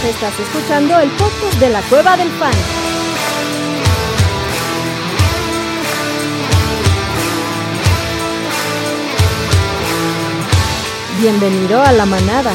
Estás escuchando el podcast de la Cueva del Fan. Bienvenido a la manada.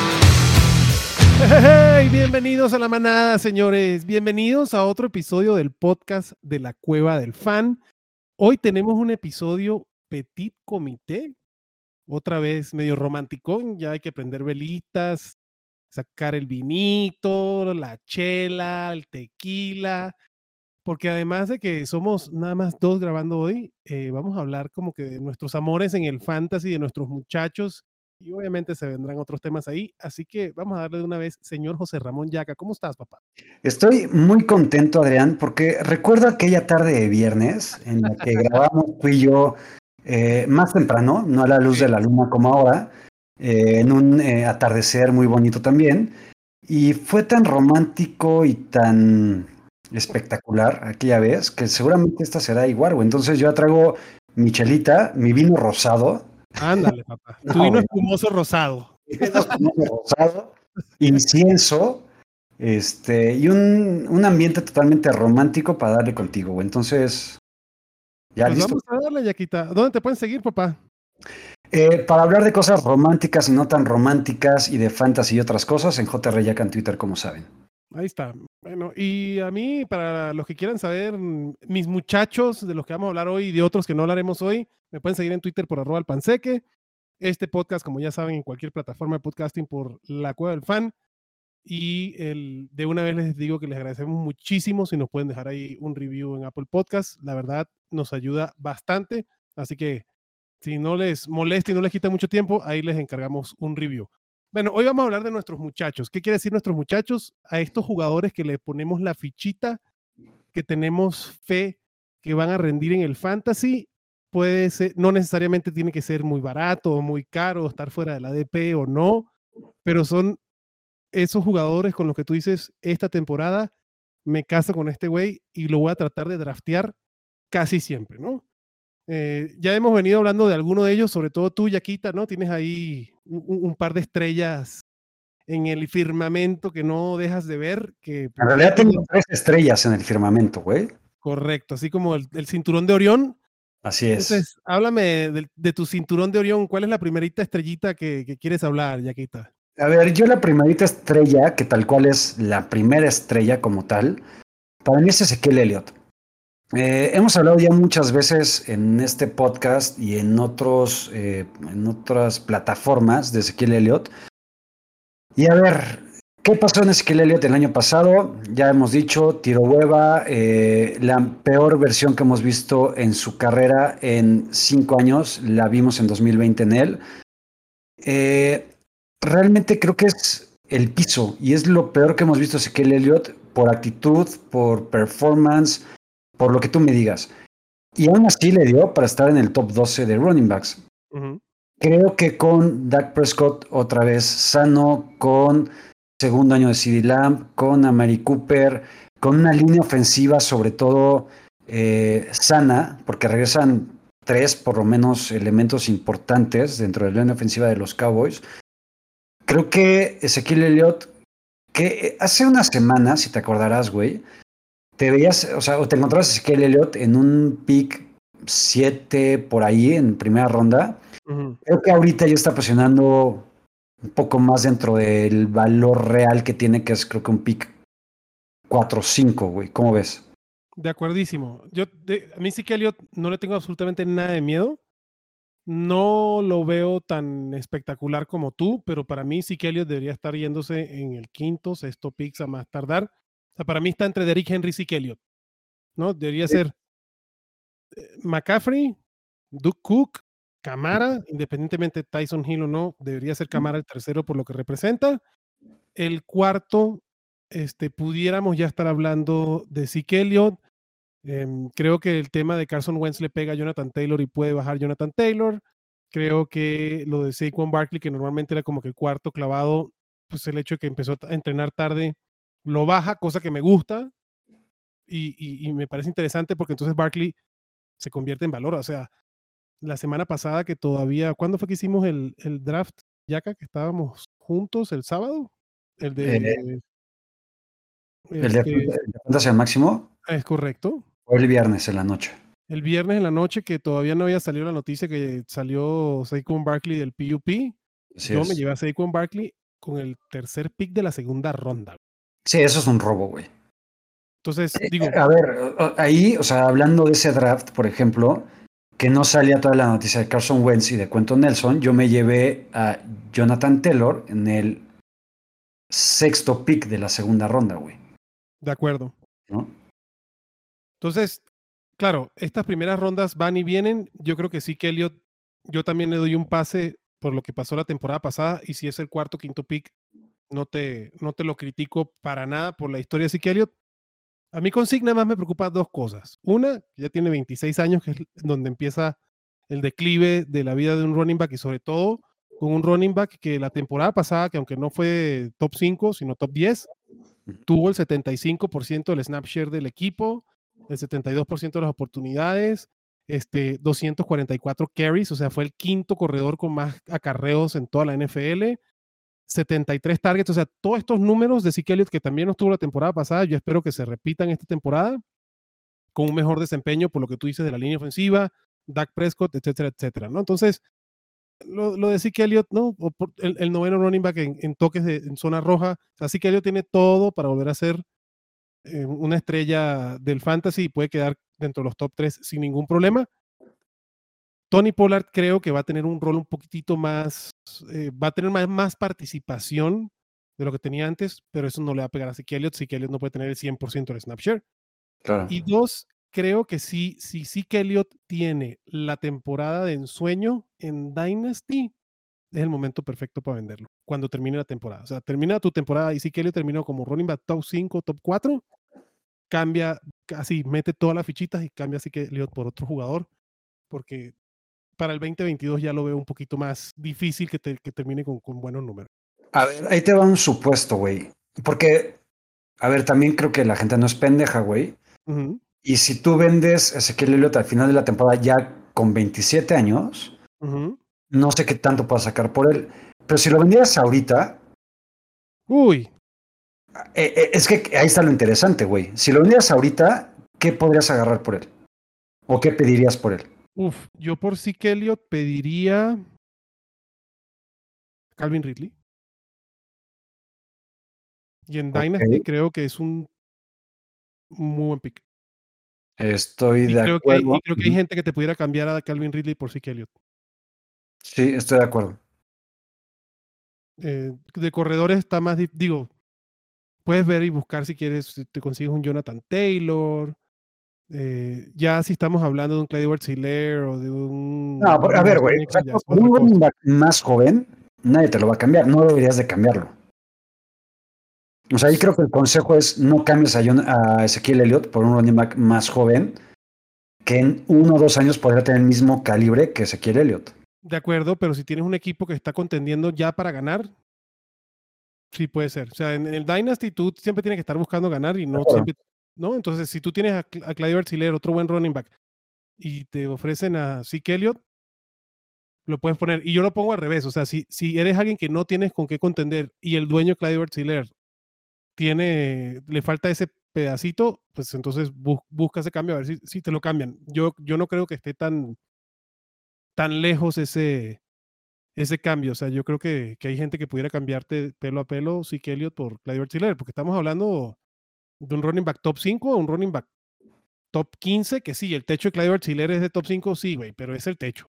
Hey, bienvenidos a la manada, señores. Bienvenidos a otro episodio del podcast de la Cueva del Fan. Hoy tenemos un episodio petit comité, otra vez medio romanticón. Ya hay que prender velitas, sacar el vinito, la chela, el tequila, porque además de que somos nada más dos grabando hoy, vamos a hablar como que de nuestros amores en el fantasy, de nuestros muchachos, y obviamente se vendrán otros temas ahí, así que vamos a darle de una vez, señor José Ramón Yaca. ¿Cómo estás, papá? Estoy muy contento, Adrián, porque recuerdo aquella tarde de viernes en la que grabamos tú y yo más temprano, no a la luz de la luna como ahora, en un atardecer muy bonito también, y fue tan romántico y tan espectacular aquella vez que seguramente esta será igual, güey. Entonces yo traigo mi chelita, mi vino rosado. Ándale, papá. No, Tu vino güey. espumoso rosado. Vino rosado, incienso. Y un ambiente totalmente romántico para darle contigo, güey. Entonces, ya Pues listo. vamos a darle, Yaquita. ¿Dónde te pueden seguir, papá? Para hablar de cosas románticas y no tan románticas y de fantasy y otras cosas, en JR Yaca en Twitter, como saben. Ahí está. Bueno, y a mí, para los que quieran saber, mis muchachos de los que vamos a hablar hoy y de otros que no hablaremos hoy, me pueden seguir en Twitter por @alpanseque. Este podcast, como ya saben, en cualquier plataforma de podcasting por La Cueva del Fan. Y de una vez les digo que les agradecemos muchísimo si nos pueden dejar ahí un review en Apple Podcast. La verdad, nos ayuda bastante. Así que si no les molesta y no les quita mucho tiempo, ahí les encargamos un review. Bueno, hoy vamos a hablar de nuestros muchachos. ¿Qué quiere decir nuestros muchachos? A estos jugadores que le ponemos la fichita, que tenemos fe que van a rendir en el fantasy. Puede ser, no necesariamente tiene que ser muy barato o muy caro, estar fuera de la ADP o no, pero son esos jugadores con los que tú dices, esta temporada me caso con este güey y lo voy a tratar de draftear casi siempre, ¿no? Ya hemos venido hablando de alguno de ellos, sobre todo tú, Yaquita, ¿no? Tienes ahí un par de estrellas en el firmamento que no dejas de ver. Que, En pues, realidad tengo 3 estrellas en el firmamento, güey. correcto, así como el cinturón de Orión. Así es. Entonces, háblame de tu cinturón de Orión. ¿Cuál es la primerita estrellita que quieres hablar, Yaquita? A ver, yo la primerita estrella, que tal cual es la primera estrella como tal, para mí es Ezequiel Elliott. Hemos hablado ya muchas veces en este podcast y en otras plataformas de Ezequiel Elliott. Y a ver, ¿qué pasó en Ezequiel Elliott el año pasado? Ya hemos dicho, tiro hueva, la peor versión que hemos visto en su carrera en 5 años, la vimos en 2020 en él. Realmente creo que es el piso y es lo peor que hemos visto Ezequiel Elliott por actitud, por performance, por lo que tú me digas. Y aún así le dio para estar en el top 12 de running backs. Uh-huh. Creo que con Dak Prescott otra vez sano, con segundo año de CeeDee Lamb, con Amari Cooper, con una línea ofensiva sobre todo sana, porque regresan 3 por lo menos elementos importantes dentro de la línea ofensiva de los Cowboys. Creo que Ezequiel Elliott, que hace unas semanas, si te acordarás, güey, te veías, o te encontrabas Ezequiel Elliott en un pick 7 por ahí en primera ronda. Uh-huh. Creo que ahorita ya está presionando un poco más dentro del valor real que tiene, que es creo que un pick 4 o 5, güey. ¿Cómo ves? De acuerdísimo. A mí sí que Elliot no le tengo absolutamente nada de miedo. No lo veo tan espectacular como tú, pero para mí sí que Elliot debería estar yéndose en el quinto, sexto pick a más tardar. O sea, para mí está entre Derrick Henry y Zeke Elliott, ¿no? Debería ser McCaffrey, Duke Cook, Camara, independientemente de Tyson Hill o no, debería ser Camara el tercero por lo que representa. El cuarto, pudiéramos ya estar hablando de Zeke Elliott. Creo que el tema de Carson Wentz le pega a Jonathan Taylor y puede bajar Jonathan Taylor. Creo que lo de Saquon Barkley, que normalmente era como que el cuarto clavado, pues el hecho de que empezó a entrenar tarde lo baja, cosa que me gusta y me parece interesante porque entonces Barkley se convierte en valor. O sea, la semana pasada que todavía, ¿cuándo fue que hicimos el draft, Yaka, que estábamos juntos el sábado? El de ¿El de Fantasy al máximo? Es correcto. O el viernes en la noche. El viernes en la noche, que todavía no había salido la noticia que salió Saquon Barkley del PUP. Así Yo me es. llevé a Saquon Barkley con el tercer pick de la segunda ronda. Sí, eso es un robo, güey. Entonces, digo, A ver, ahí, o sea, hablando de ese draft, por ejemplo, que no salía toda la noticia de Carson Wentz y de Quentin Nelson, yo me llevé a Jonathan Taylor en el sexto pick de la segunda ronda, güey. de acuerdo. ¿No? Entonces, claro, estas primeras rondas van y vienen. Yo creo que sí que Elliot, yo también le doy un pase por lo que pasó la temporada pasada, y si es el cuarto, quinto pick, no te lo critico para nada por la historia de Zeke Elliott. A mí con Zeke nada más me preocupa dos cosas. Una, ya tiene 26 años, que es donde empieza el declive de la vida de un running back, y sobre todo con un running back que la temporada pasada, que aunque no fue top 5, sino top 10, tuvo el 75% del snap share del equipo, el 72% de las oportunidades, 244 carries, o sea, fue el quinto corredor con más acarreos en toda la NFL, 73 targets, o sea, todos estos números de Zeke Elliott que también no estuvo la temporada pasada, yo espero que se repitan esta temporada con un mejor desempeño por lo que tú dices de la línea ofensiva, Dak Prescott, etcétera, etcétera, ¿no? Entonces, lo de Zeke Elliott, ¿no? El noveno running back en toques en zona roja, o sea, Zeke Elliott tiene todo para volver a ser una estrella del fantasy y puede quedar dentro de los top 3 sin ningún problema. Tony Pollard creo que va a tener un rol un poquitito más, va a tener más participación de lo que tenía antes, pero eso no le va a pegar a Zeke Elliott. Zeke Elliott no puede tener el 100% del snap share. Claro. Y dos, creo que si Zeke Elliott tiene la temporada de ensueño en Dynasty, es el momento perfecto para venderlo, cuando termine la temporada. O sea, termina tu temporada y Zeke Elliott terminó como running back top 5, top 4, cambia, así, mete todas las fichitas y cambia Zeke Elliott por otro jugador, porque para el 2022 ya lo veo un poquito más difícil que termine con buenos números. A ver, ahí te va un supuesto, güey. Porque, a ver, también creo que la gente no es pendeja, güey. Uh-huh. Y si tú vendes a Ezequiel Elliott al final de la temporada ya con 27 años, Uh-huh. no sé qué tanto puedas sacar por él. Pero si lo vendieras ahorita, Uy, es que ahí está lo interesante, güey. Si lo vendieras ahorita, ¿qué podrías agarrar por él? ¿O qué pedirías por él? yo por Zeke Elliott pediría Calvin Ridley. Y en Dynasty Ok, creo que es un muy buen pick. estoy Y de creo acuerdo. que hay gente que te pudiera cambiar a Calvin Ridley por Zeke Elliott. Sí, estoy de acuerdo. De corredores está más, digo, puedes ver y buscar si quieres, si te consigues un Jonathan Taylor. Ya si estamos hablando de un Clyde Edwards-Helaire o de No, un a ver, Donovan güey. O sea, Mitchell, ya es por otra un cosa. running back más joven, nadie te lo va a cambiar. No deberías de cambiarlo. O sea, ahí creo que el consejo es no cambies a Ezequiel Elliott por un running back más joven que en 1 o 2 años podría tener el mismo calibre que Ezequiel Elliott. De acuerdo, pero si tienes un equipo que está contendiendo ya para ganar, sí puede ser. O sea, en el Dynasty tú siempre tienes que estar buscando ganar y no siempre, ¿no? Entonces, si tú tienes a Clyde Edwards-Helaire, otro buen running back, y te ofrecen a Zeke Elliott, lo puedes poner. Y yo lo pongo al revés. O sea, si eres alguien que no tienes con qué contender y el dueño Clyde Edwards-Helaire le falta ese pedacito, pues entonces busca ese cambio a ver si te lo cambian. Yo no creo que esté tan lejos ese cambio. O sea, yo creo que hay gente que pudiera cambiarte pelo a pelo Zeke Elliott por Clyde Edwards-Helaire, porque estamos hablando de un running back top 5 o un running back top 15, que sí, el techo de Clyde Edwards-Helaire es de top 5, sí, güey, pero es el techo.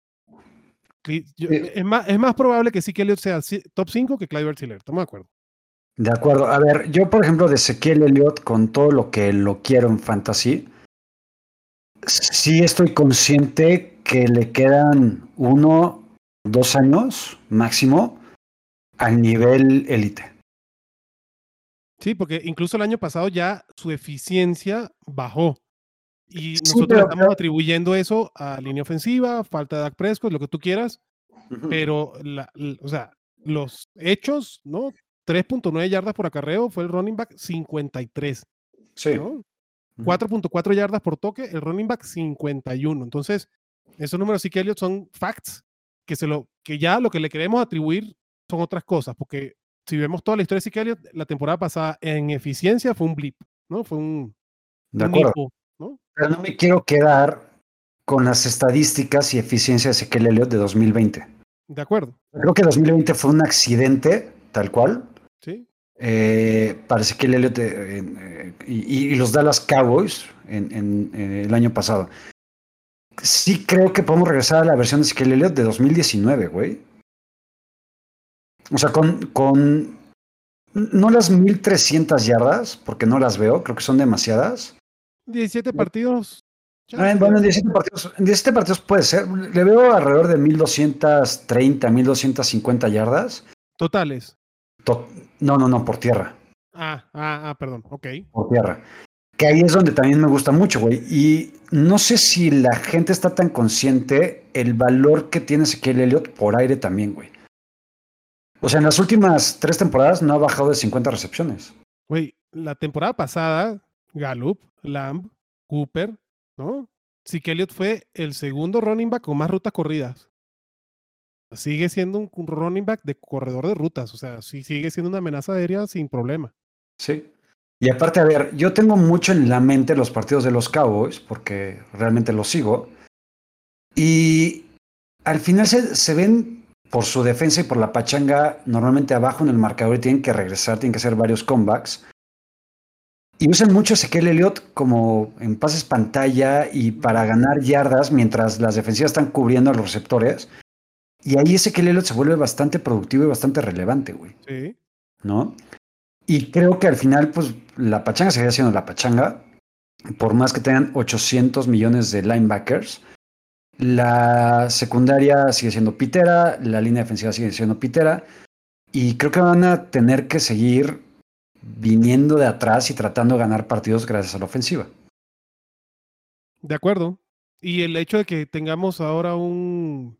Es más probable que Zeke Elliott sea top 5 que Clyde Edwards-Helaire, ¿estamos de acuerdo? De acuerdo. A ver, yo, por ejemplo, de Ezequiel Elliott, con todo lo que lo quiero en fantasy, sí estoy consciente que le quedan 1, 2 años máximo al nivel élite. Sí, porque incluso el año pasado ya su eficiencia bajó. Y Sí, nosotros le estamos atribuyendo eso a línea ofensiva, falta de Dak Prescott, lo que tú quieras, pero o sea, los hechos, ¿no? 3.9 yardas por acarreo fue el running back 53, sí. ¿no? 4.4 yardas por toque, el running back 51. Entonces, esos números sí que Elliott son facts que ya lo que le queremos atribuir son otras cosas, porque si vemos toda la historia de Zeke Elliott, la temporada pasada en eficiencia fue un blip, ¿no? Fue un acuerdo. hipo, ¿no? Pero no me quiero quedar con las estadísticas y eficiencia de Ezequiel Elliott de 2020. De acuerdo. Creo que 2020 fue un accidente, tal cual. Sí. Para Ezequiel Elliott y los Dallas Cowboys en el año pasado. Sí creo que podemos regresar a la versión de Ezequiel Elliott de 2019, güey. O sea, con no las 1300 yardas, porque no las veo, creo que son demasiadas. 17 partidos. Bueno, en 17 partidos puede ser. Le veo alrededor de 1230, 1250 yardas. Totales. No, por tierra. Perdón, ok. Por tierra. Que ahí es donde también me gusta mucho, güey. Y no sé si la gente está tan consciente el valor que tiene Ezequiel Elliott por aire también, güey. O sea, en las últimas 3 temporadas no ha bajado de 50 recepciones. Güey, la temporada pasada, Gallup, Lamb, Cooper, ¿no? Zeke Elliott fue el segundo running back con más rutas corridas. Sigue siendo un running back de corredor de rutas. O sea, sí sigue siendo una amenaza aérea sin problema. Sí. Y aparte, a ver, yo tengo mucho en la mente los partidos de los Cowboys, porque realmente los sigo. Y al final se ven por su defensa y por la pachanga normalmente abajo en el marcador y tienen que regresar, tienen que hacer varios comebacks. Y usan mucho a Ezequiel Elliott como en pases pantalla y para ganar yardas mientras las defensivas están cubriendo a los receptores. Y ahí Ezequiel Elliott se vuelve bastante productivo y bastante relevante, güey. Sí. ¿No? Y creo que al final, pues, la pachanga seguirá siendo la pachanga. Por más que tengan 800 millones de linebackers, la secundaria sigue siendo pitera, la línea defensiva sigue siendo pitera. Y creo que van a tener que seguir viniendo de atrás y tratando de ganar partidos gracias a la ofensiva. De acuerdo. Y el hecho de que tengamos ahora a un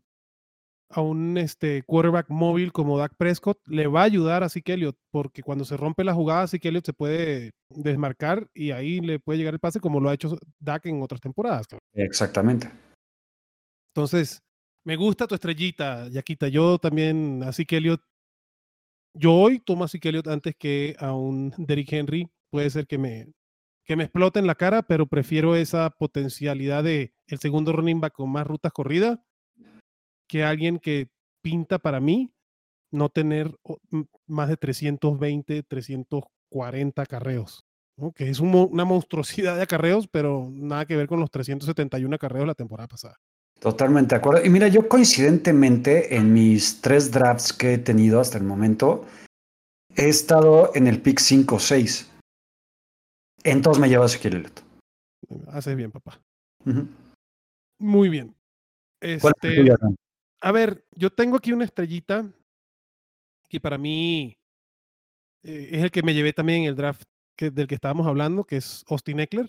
quarterback móvil como Dak Prescott le va a ayudar a Zeke Elliott, porque cuando se rompe la jugada, Zeke Elliott se puede desmarcar y ahí le puede llegar el pase como lo ha hecho Dak en otras temporadas. Exactamente. Entonces, me gusta tu estrellita, Yaquita. Yo también a Zeke Elliott, yo hoy tomo a Zeke Elliott antes que a un Derrick Henry. Puede ser que me explote en la cara, pero prefiero esa potencialidad de el segundo running back con más rutas corridas que alguien que pinta para mí no tener más de 320, 340 acarreos, ¿no? Que es una monstruosidad de acarreos, pero nada que ver con los 371 acarreos la temporada pasada. Totalmente de acuerdo. Y mira, yo coincidentemente en mis 3 drafts que he tenido hasta el momento, he estado en el pick 5 o 6. Entonces me lleva a Ezequiel Elliott. Haces bien, papá. Uh-huh. Muy bien. ¿Cuál es la tuya, Dan? A ver, yo tengo aquí una estrellita que para mí es el que me llevé también en el draft del que estábamos hablando, que es Austin Ekeler.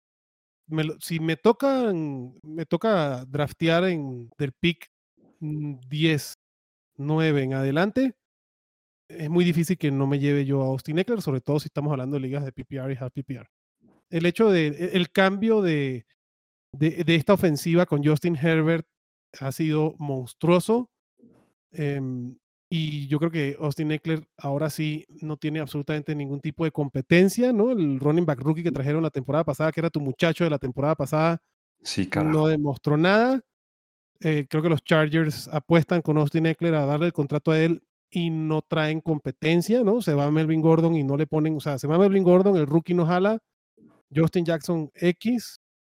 Si me toca draftear del pick 10, 9 en adelante, es muy difícil que no me lleve yo a Austin Ekeler, sobre todo si estamos hablando de ligas de PPR y half PPR. El hecho el cambio de esta ofensiva con Justin Herbert ha sido monstruoso. Y yo creo que Austin Ekeler ahora sí no tiene absolutamente ningún tipo de competencia, ¿no? El running back rookie que trajeron la temporada pasada, que era tu muchacho de la temporada pasada, Sí, no demostró nada. Creo que los Chargers apuestan con Austin Ekeler a darle el contrato a él y no traen competencia, ¿no? Se va Melvin Gordon y no le ponen, o sea, se va Melvin Gordon, el rookie no jala, Justin Jackson X,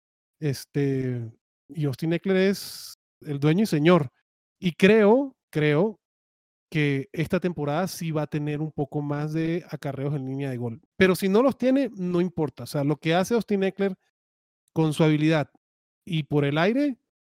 y Austin Ekeler es el dueño y señor. Y creo que esta temporada sí va a tener un poco más de acarreos en línea de gol. Pero si no los tiene, no importa. O sea, lo que hace Austin Ekeler con su habilidad y por el aire,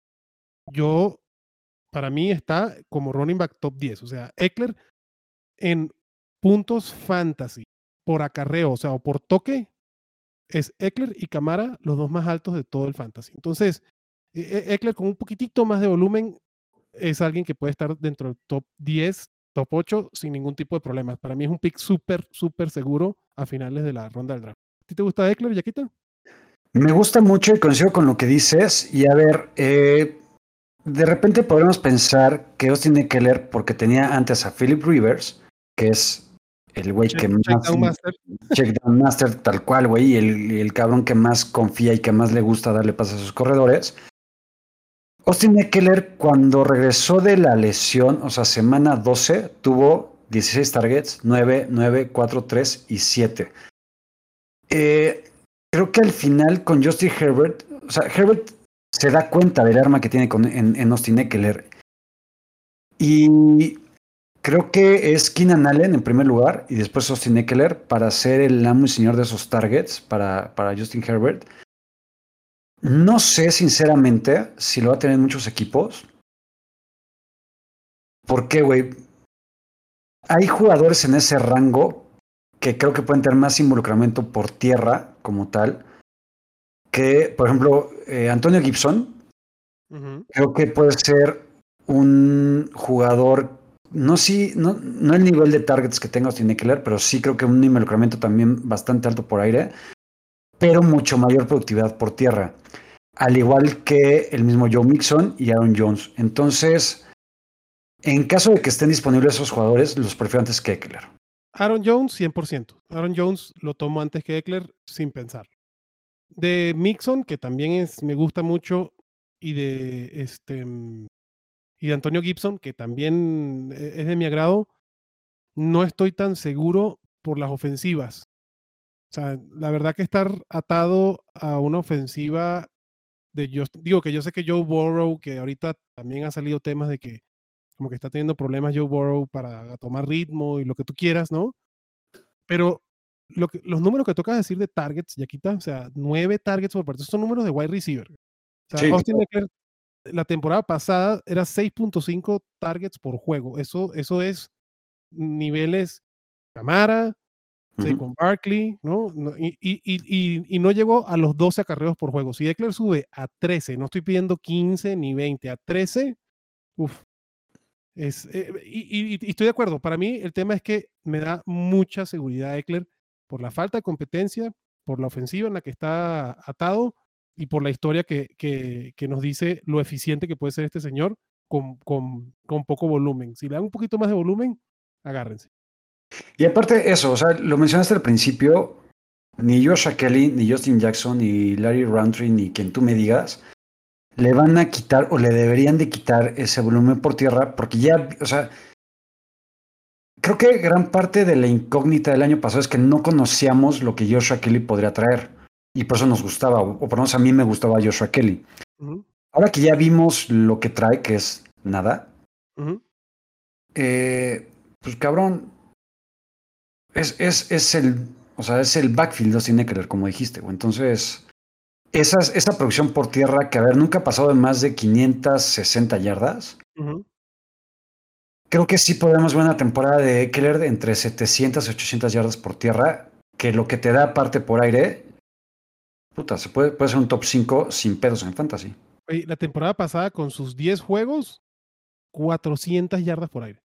para mí está como running back top 10. O sea, Ekeler en puntos fantasy por acarreo, o sea, o por toque, es Ekeler y Camara los dos más altos de todo el fantasy. Entonces, Ekeler con un poquitito más de volumen es alguien que puede estar dentro del top 10, top 8 sin ningún tipo de problemas. Para mí es un pick súper, súper seguro a finales de la ronda del draft. ¿A ti te gusta Ekeler, Yaquita? Me gusta mucho y coincido con lo que dices. Y a ver, de repente podemos pensar que Austin Ekeler, porque tenía antes a Philip Rivers, que es el güey que Check más down master. check down master tal cual, güey, y el cabrón que más confía y que más le gusta darle pases a sus corredores. Austin Eckler, cuando regresó de la lesión, o sea, semana 12, tuvo 16 targets, 9, 9, 4, 3 y 7. Creo que al final con Justin Herbert, o sea, Herbert se da cuenta del arma que tiene en Austin Eckler. Y creo que es Keenan Allen en primer lugar y después Austin Eckler para ser el amo y señor de esos targets para Justin Herbert. No sé sinceramente si lo va a tener en muchos equipos. ¿Por qué, güey? Hay jugadores en ese rango que creo que pueden tener más involucramiento por tierra como tal. Que, por ejemplo, Antonio Gibson, creo que puede ser un jugador, no el nivel de targets que tenga Austin Eckler, pero sí creo que un involucramiento también bastante alto por aire, pero mucho mayor productividad por tierra, al igual que el mismo Joe Mixon y Aaron Jones. Entonces, en caso de que estén disponibles esos jugadores, los prefiero antes que Eckler. Aaron Jones, 100%. Aaron Jones lo tomo antes que Eckler sin pensar. De Mixon, que también me gusta mucho, y de Antonio Gibson, que también es de mi agrado, no estoy tan seguro por las ofensivas. O sea, la verdad que estar atado a una ofensiva digo que yo sé que Joe Burrow, que ahorita también ha salido temas de que como que está teniendo problemas Joe Burrow para tomar ritmo y lo que tú quieras, ¿no? Pero los números que tocas decir de targets, Yaquita, o sea, 9 targets por partido, son números de wide receiver. O sea, Sí. Austin Eckler la temporada pasada era 6.5 targets por juego. Eso es niveles Camara, Saquon Barkley, ¿no? Y no llegó a los 12 acarreos por juego. Si Eckler sube a 13, no estoy pidiendo 15 ni 20, a 13, uff. Y estoy de acuerdo. Para mí, el tema es que me da mucha seguridad Eckler por la falta de competencia, por la ofensiva en la que está atado y por la historia que nos dice lo eficiente que puede ser este señor con poco volumen. Si le dan un poquito más de volumen, agárrense. Y aparte eso, o sea, lo mencionaste al principio, ni Joshua Kelly, ni Justin Jackson, ni Larry Rountree, ni quien tú me digas, le van a quitar o le deberían de quitar ese volumen por tierra, porque ya, o sea, creo que gran parte de la incógnita del año pasado es que no conocíamos lo que Joshua Kelly podría traer, y por eso nos gustaba, o por lo menos a mí me gustaba Joshua Kelly. Ahora que ya vimos lo que trae, que es nada, pues cabrón, es el backfield de Austin Eckler, como dijiste, güey. Entonces, esa producción por tierra que, a ver, nunca ha pasado de más de 560 yardas. Creo que sí podemos ver una temporada de Eckler de entre 700 y 800 yardas por tierra, que lo que te da parte por aire, puta, puede ser un top 5 sin pedos en fantasy. Oye, la temporada pasada, con sus 10 juegos, 400 yardas por aire.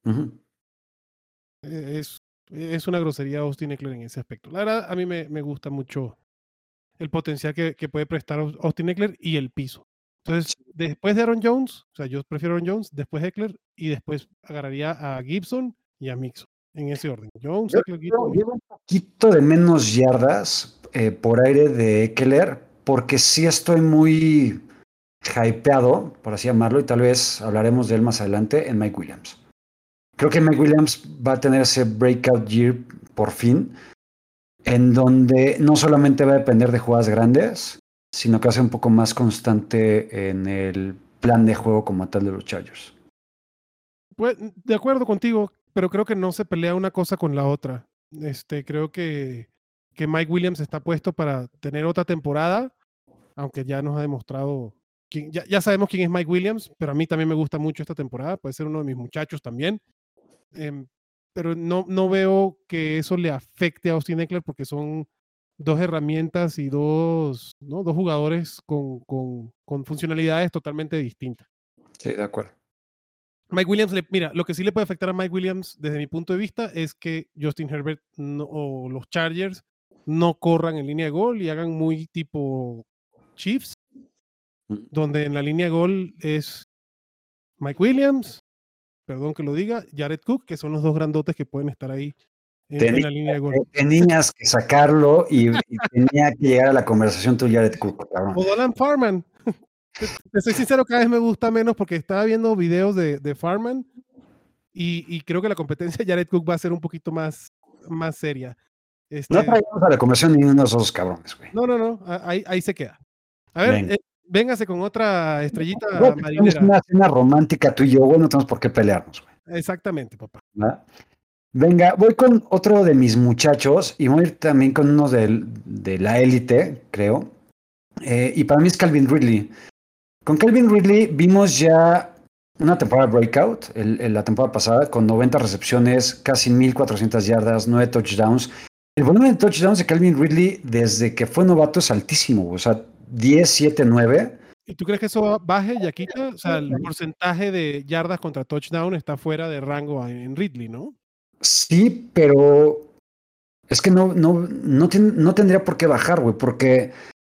Es una grosería Austin Eckler en ese aspecto. La verdad, a mí me gusta mucho el potencial que puede prestar Austin Eckler y el piso. Entonces, después de Aaron Jones, o sea, yo prefiero Aaron Jones, después Eckler y después agarraría a Gibson y a Mixon en ese orden. Jones, Eckler, Gibson. Llevo un poquito de menos yardas por aire de Eckler, porque sí estoy muy hypeado, por así llamarlo, y tal vez hablaremos de él más adelante, en Mike Williams. Creo que Mike Williams va a tener ese breakout year por fin, en donde no solamente va a depender de jugadas grandes, sino que va a ser un poco más constante en el plan de juego como tal de los Chargers. Pues, de acuerdo contigo, pero creo que no se pelea una cosa con la otra. Creo que Mike Williams está puesto para tener otra temporada, aunque ya nos ha demostrado, ya sabemos quién es Mike Williams, pero a mí también me gusta mucho esta temporada, puede ser uno de mis muchachos también. Pero no veo que eso le afecte a Austin Eckler porque son dos herramientas y dos jugadores con funcionalidades totalmente distintas. Sí, de acuerdo. Mike Williams, mira, lo que sí le puede afectar a Mike Williams desde mi punto de vista es que Justin Herbert o los Chargers no corran en línea de gol y hagan muy tipo Chiefs, donde en la línea de gol es Mike Williams, perdón que lo diga, Jared Cook, que son los dos grandotes que pueden estar ahí en la línea de gol. Tenías que sacarlo y tenía que llegar a la conversación tú, Jared Cook, cabrón. O Dolan Farman. Te soy sincero, cada vez me gusta menos porque estaba viendo videos de Farman y creo que la competencia de Jared Cook va a ser un poquito más seria. No traigamos a la conversación ni uno de esos cabrones, güey. No, ahí se queda. A ver, véngase con otra estrellita marinera. Es una cena romántica tú y yo, güey, no tenemos por qué pelearnos, güey. Exactamente, papá. ¿Verdad? Venga, voy con otro de mis muchachos y voy a ir también con uno de la élite, creo. Y para mí es Calvin Ridley. Con Calvin Ridley vimos ya una temporada breakout, la temporada pasada, con 90 recepciones, casi 1,400 yardas, 9 touchdowns. El volumen de touchdowns de Calvin Ridley desde que fue novato es altísimo, o sea, 10, 7, 9. ¿Y tú crees que eso baje, Yaquita? O sea, el porcentaje de yardas contra touchdown está fuera de rango en Ridley, ¿no? Sí, pero es que no tendría por qué bajar, güey, porque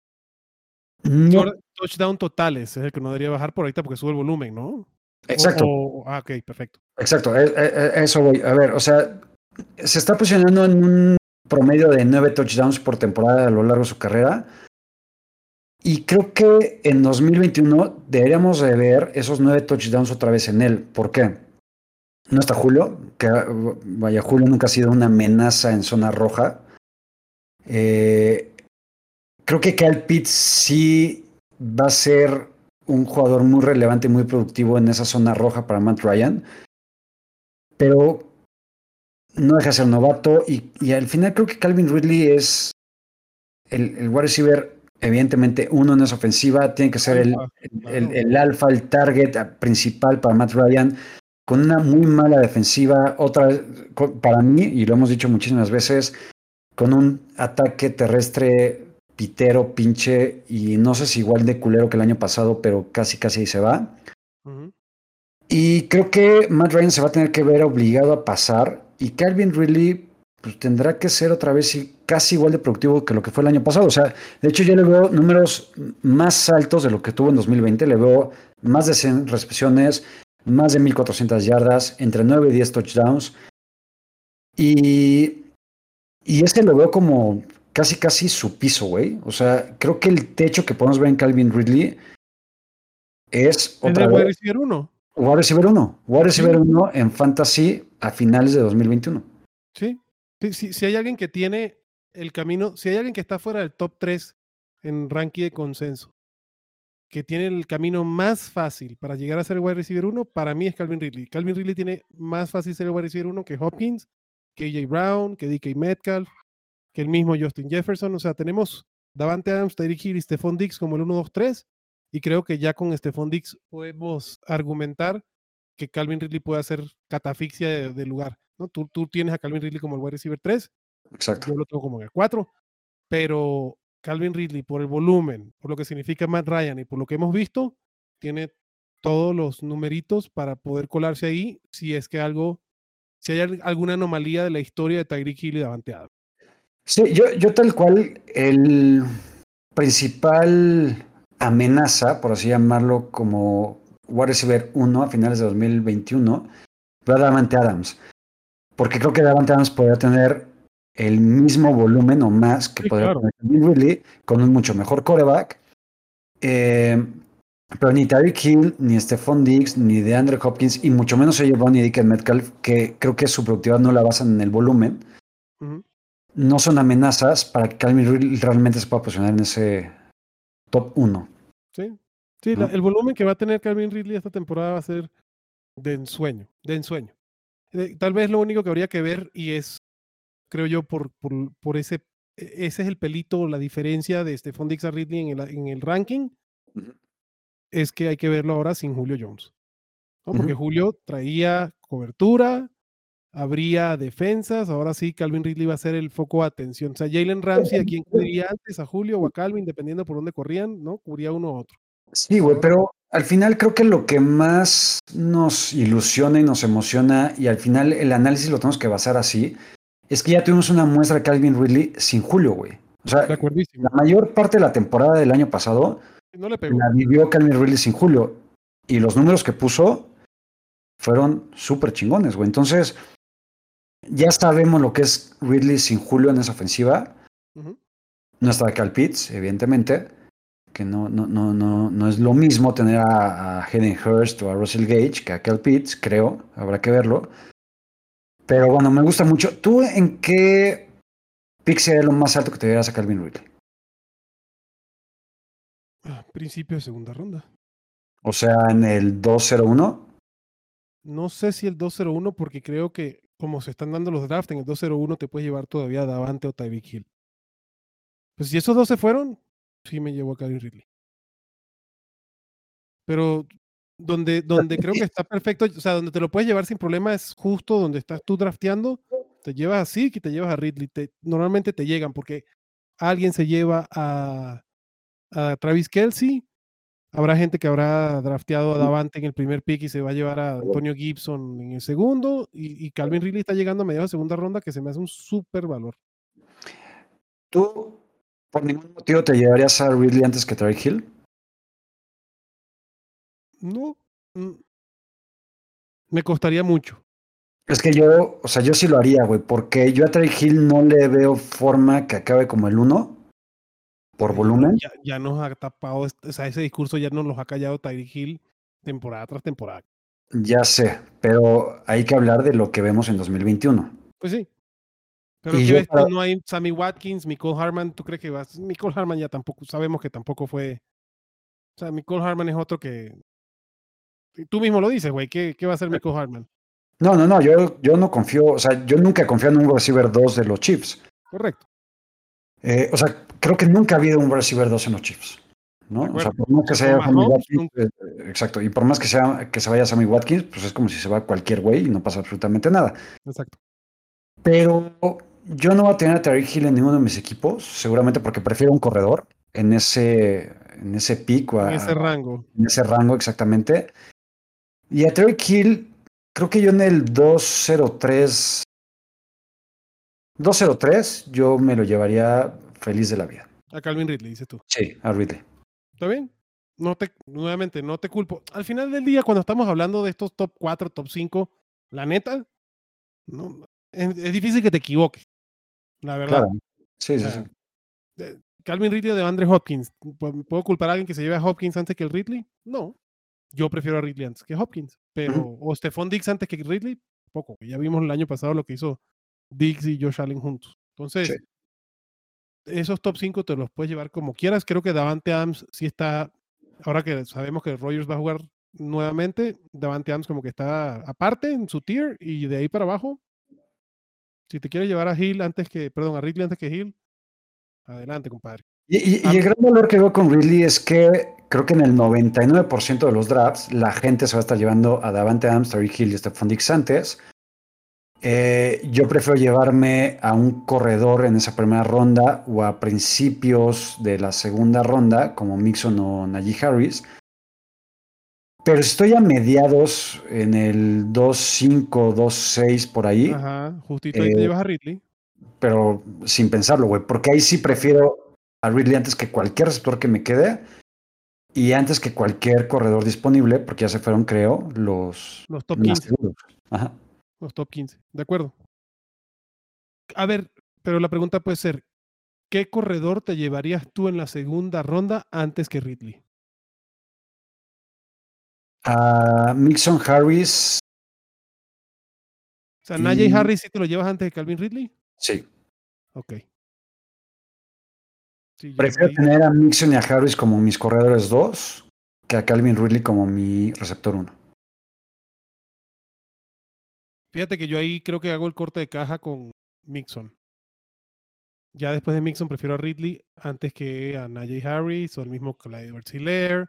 touchdown totales es el que no debería bajar por ahorita porque sube el volumen, ¿no? Exacto. Ok, perfecto. Exacto, eso voy. A ver, o sea, se está posicionando en un promedio de 9 touchdowns por temporada a lo largo de su carrera. Y creo que en 2021 deberíamos de ver esos 9 touchdowns otra vez en él. ¿Por qué? No está Julio, que vaya, Julio nunca ha sido una amenaza en zona roja. Creo que Kyle Pitts sí va a ser un jugador muy relevante, muy productivo en esa zona roja para Matt Ryan. Pero no deja de ser novato y al final creo que Calvin Ridley es el wide receiver, evidentemente uno en esa ofensiva, tiene que ser el alfa, el target principal para Matt Ryan, con una muy mala defensiva, otra vez, para mí, y lo hemos dicho muchísimas veces, con un ataque terrestre pitero, pinche, y no sé si igual de culero que el año pasado, pero casi ahí se va. Uh-huh. Y creo que Matt Ryan se va a tener que ver obligado a pasar y Calvin Ridley pues, tendrá que ser otra vez casi igual de productivo que lo que fue el año pasado. O sea, de hecho yo le veo números más altos de lo que tuvo en 2020. Le veo más de 100 recepciones, más de 1,400 yardas, entre 9 y 10 touchdowns. Y ese lo veo como casi su piso, güey. O sea, creo que el techo que podemos ver en Calvin Ridley es otra vez. Wide receiver 1. Wide receiver 1 en Fantasy a finales de 2021. Sí. Si hay alguien que tiene el camino, si hay alguien que está fuera del top 3 en ranking de consenso, que tiene el camino más fácil para llegar a ser wide receiver 1, para mí es Calvin Ridley. Calvin Ridley tiene más fácil ser wide receiver 1 que Hopkins, que AJ Brown, que DK Metcalf, que el mismo Justin Jefferson. O sea, tenemos Davante Adams, Tyreek Hill y Stephon Diggs como el 1, 2, 3. Y creo que ya con Stephon Diggs podemos argumentar que Calvin Ridley puede hacer catafixia de lugar, ¿no? Tú tienes a Calvin Ridley como el wide receiver 3. Exacto. Yo lo tengo como en el 4. Pero Calvin Ridley, por el volumen, por lo que significa Matt Ryan y por lo que hemos visto, tiene todos los numeritos para poder colarse ahí si es que si hay alguna anomalía de la historia de Tyreek Hill y Davante Adams. Sí, yo tal cual, el principal amenaza, por así llamarlo, como wide receiver 1 a finales de 2021, fue Davante Adams. Porque creo que Davante Adams podría tener el mismo volumen o más que podría tener Calvin Ridley con un mucho mejor quarterback. Pero ni Tyreek Hill, ni Stephon Diggs, ni DeAndre Hopkins, y mucho menos AJ Brown y DK Metcalf, que creo que su productividad no la basan en el volumen, no son amenazas para que Calvin Ridley realmente se pueda posicionar en ese top 1. Sí, ¿no? El volumen que va a tener Calvin Ridley esta temporada va a ser de ensueño. Tal vez lo único que habría que ver, y es, creo yo, por ese es el pelito, la diferencia de Stephon Diggs a Ridley en el ranking, es que hay que verlo ahora sin Julio Jones, ¿no? Porque Julio traía cobertura, habría defensas, ahora sí Calvin Ridley va a ser el foco de atención. O sea, Jalen Ramsey, ¿a quién cubría antes? ¿A Julio o a Calvin? Dependiendo por dónde corrían, ¿no? Cubría uno u otro. Sí, güey, pero al final creo que lo que más nos ilusiona y nos emociona, y al final el análisis lo tenemos que basar así, es que ya tuvimos una muestra de Calvin Ridley sin Julio, güey. O sea, la mayor parte de la temporada del año pasado no le pegó. La vivió Calvin Ridley sin Julio. Y los números que puso fueron súper chingones, güey. Entonces, ya sabemos lo que es Ridley sin Julio en esa ofensiva. Ujú. No está Kyle Pitts, evidentemente, que no es lo mismo tener a Hayden Hurst o a Russell Gage que a Kyle Pitts, creo, habrá que verlo. Pero bueno, me gusta mucho. ¿Tú en qué pick sería lo más alto que te dieras a Calvin Ridley? Principio de segunda ronda. O sea, en el 201. No sé si el 201, porque creo que como se están dando los drafts, en el 201 te puedes llevar todavía a Davante o Tyreek Hill. Pues si esos dos se fueron, sí me llevo a Calvin Ridley. Pero donde creo que está perfecto, o sea, donde te lo puedes llevar sin problema es justo donde estás tú drafteando. Te llevas a Zeke y te llevas a Ridley. Normalmente te llegan porque alguien se lleva a Travis Kelce. Habrá gente que habrá drafteado a Davante en el primer pick y se va a llevar a Antonio Gibson en el segundo. Y Calvin Ridley está llegando a mediados de segunda ronda, que se me hace un súper valor. ¿Tú por ningún motivo te llevarías a Ridley antes que Tyreek Hill? No, me costaría mucho. Es que yo, o sea, yo sí lo haría, güey, porque yo a Tyreek Hill no le veo forma que acabe como el 1 por volumen. Ya nos ha tapado, o sea, ese discurso ya nos los ha callado Tyreek Hill temporada tras temporada. Ya sé, pero hay que hablar de lo que vemos en 2021. Pues sí. Pero Y ¿qué yo, ves tú? No hay Sammy Watkins, Mecole Hardman. ¿Tú crees que vas? Mecole Hardman ya tampoco, sabemos que tampoco fue. O sea, Mecole Hardman es otro que. Tú mismo lo dices, güey. ¿Qué va a hacer Mecole Hardman? no, yo no confío, o sea, yo nunca confío en un receiver 2 de los Chiefs. Correcto. O sea, creo que nunca ha habido un receiver 2 en los Chiefs, ¿no? De O sea, acuerdo. por más O que sea, se con vaya Sammy Mahomes, Watkins, exacto, y por más que se vaya Sammy Watkins, pues es como si se va cualquier güey y no pasa absolutamente nada. exacto. Pero yo no voy a tener a Tyreek Hill en ninguno de mis equipos, seguramente porque prefiero un corredor en ese pick o En ese rango. en ese rango exactamente. Y a Tyreek Hill, creo que yo en el 203 yo me lo llevaría feliz de la vida. A Calvin Ridley, dices tú. Sí, a Ridley. ¿Está bien? Nuevamente, no te culpo. Al final del día, cuando estamos hablando de estos top 4, top 5, la neta, no, es difícil que te equivoques, la verdad. Claro. Sí, O sí, sí. sea, Calvin Ridley o DeAndre Hopkins. ¿Puedo culpar a alguien que se lleve a Hopkins antes que el Ridley? No. Yo prefiero a Ridley antes que Hopkins. Pero, o Stephon Diggs antes que Ridley, poco. Ya vimos el año pasado lo que hizo Diggs y Josh Allen juntos. Sí. Entonces, esos top 5 te los puedes llevar como quieras. Creo que Davante Adams sí está, ahora que sabemos que Rodgers va a jugar nuevamente, Davante Adams como que está aparte en su tier y de ahí para abajo, si te quieres llevar a Ridley antes que Hill, adelante, compadre. Y el gran valor que veo con Ridley es que creo que en el 99% de los drafts la gente se va a estar llevando a Davante Adams, Tyreek Hill y Stephon Diggs antes. Yo prefiero llevarme a un corredor en esa primera ronda o a principios de la segunda ronda, como Mixon o Najee Harris. Pero estoy a mediados en el 2.5, 2.6 por ahí, Ajá, justito ahí te llevas a Ridley. pero sin pensarlo, güey, porque ahí sí prefiero a Ridley antes que cualquier receptor que me quede y antes que cualquier corredor disponible, porque ya se fueron, creo, los Los top más 15. seguros. Ajá. Los top 15. De acuerdo. A ver, pero la pregunta puede ser, ¿qué corredor te llevarías tú en la segunda ronda antes que Ridley? A Mixon Harris O sea, Najee y Harris sí te lo llevas antes de Calvin Ridley. sí. Ok. Sí, yo Prefiero ahí. tener a Mixon y a Harris como mis corredores 2 que a Calvin Ridley como mi receptor 1. Fíjate que yo ahí creo que hago el corte de caja con Mixon. Ya después de Mixon prefiero a Ridley antes que a Najee Harris o el mismo Clyde Edwards-Helaire.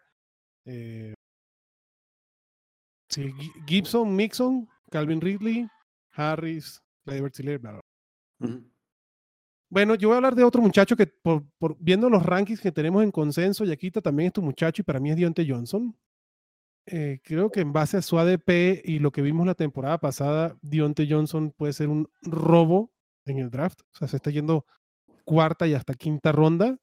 Sí, Gibson, Mixon, Calvin Ridley, Harris, Clyde Edwards-Helaire, bla, bla. Bueno, yo voy a hablar de otro muchacho que viendo los rankings que tenemos en consenso, Yaquita también es tu muchacho y para mí es Diontae Johnson. Creo que en base a su ADP y lo que vimos la temporada pasada, Diontae Johnson puede ser un robo en el draft. O sea, se está yendo cuarta y hasta quinta ronda.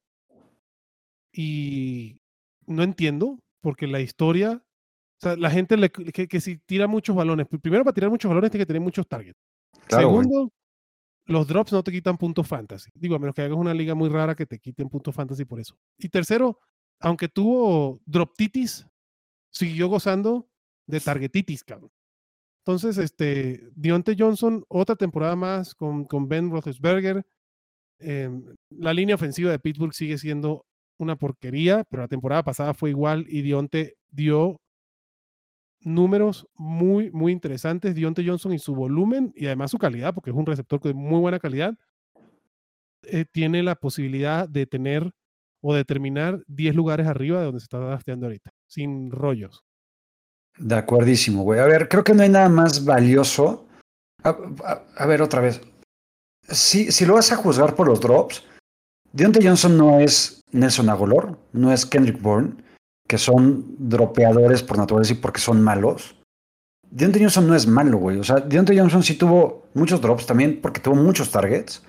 Y no entiendo, porque la historia, o sea, la gente que si tira muchos balones, primero para tirar muchos balones tiene que tener muchos targets. Claro, güey. Segundo, los drops no te quitan puntos fantasy. Digo, a menos que hagas una liga muy rara que te quiten puntos fantasy por eso. Y tercero, aunque tuvo droptitis, siguió gozando de targetitis, cabrón. Entonces, Diontae Johnson, otra temporada más con Ben Roethlisberger. La línea ofensiva de Pittsburgh sigue siendo una porquería, pero la temporada pasada fue igual y Diontae dio números muy, muy interesantes. Diontae Johnson y su volumen y además su calidad, porque es un receptor de muy buena calidad, tiene la posibilidad de tener o de terminar 10 lugares arriba de donde se está drafteando ahorita, sin rollos. De acuerdísimo, güey. A ver, creo que no hay nada más valioso. A ver, otra vez. Si lo vas a juzgar por los drops, Diontae Johnson no es Nelson Agholor, no es Kendrick Bourne, que son dropeadores por naturaleza y porque son malos. Diontae Johnson no es malo, güey. O sea, Diontae Johnson sí tuvo muchos drops también porque tuvo muchos targets.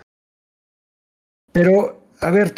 Pero, a ver,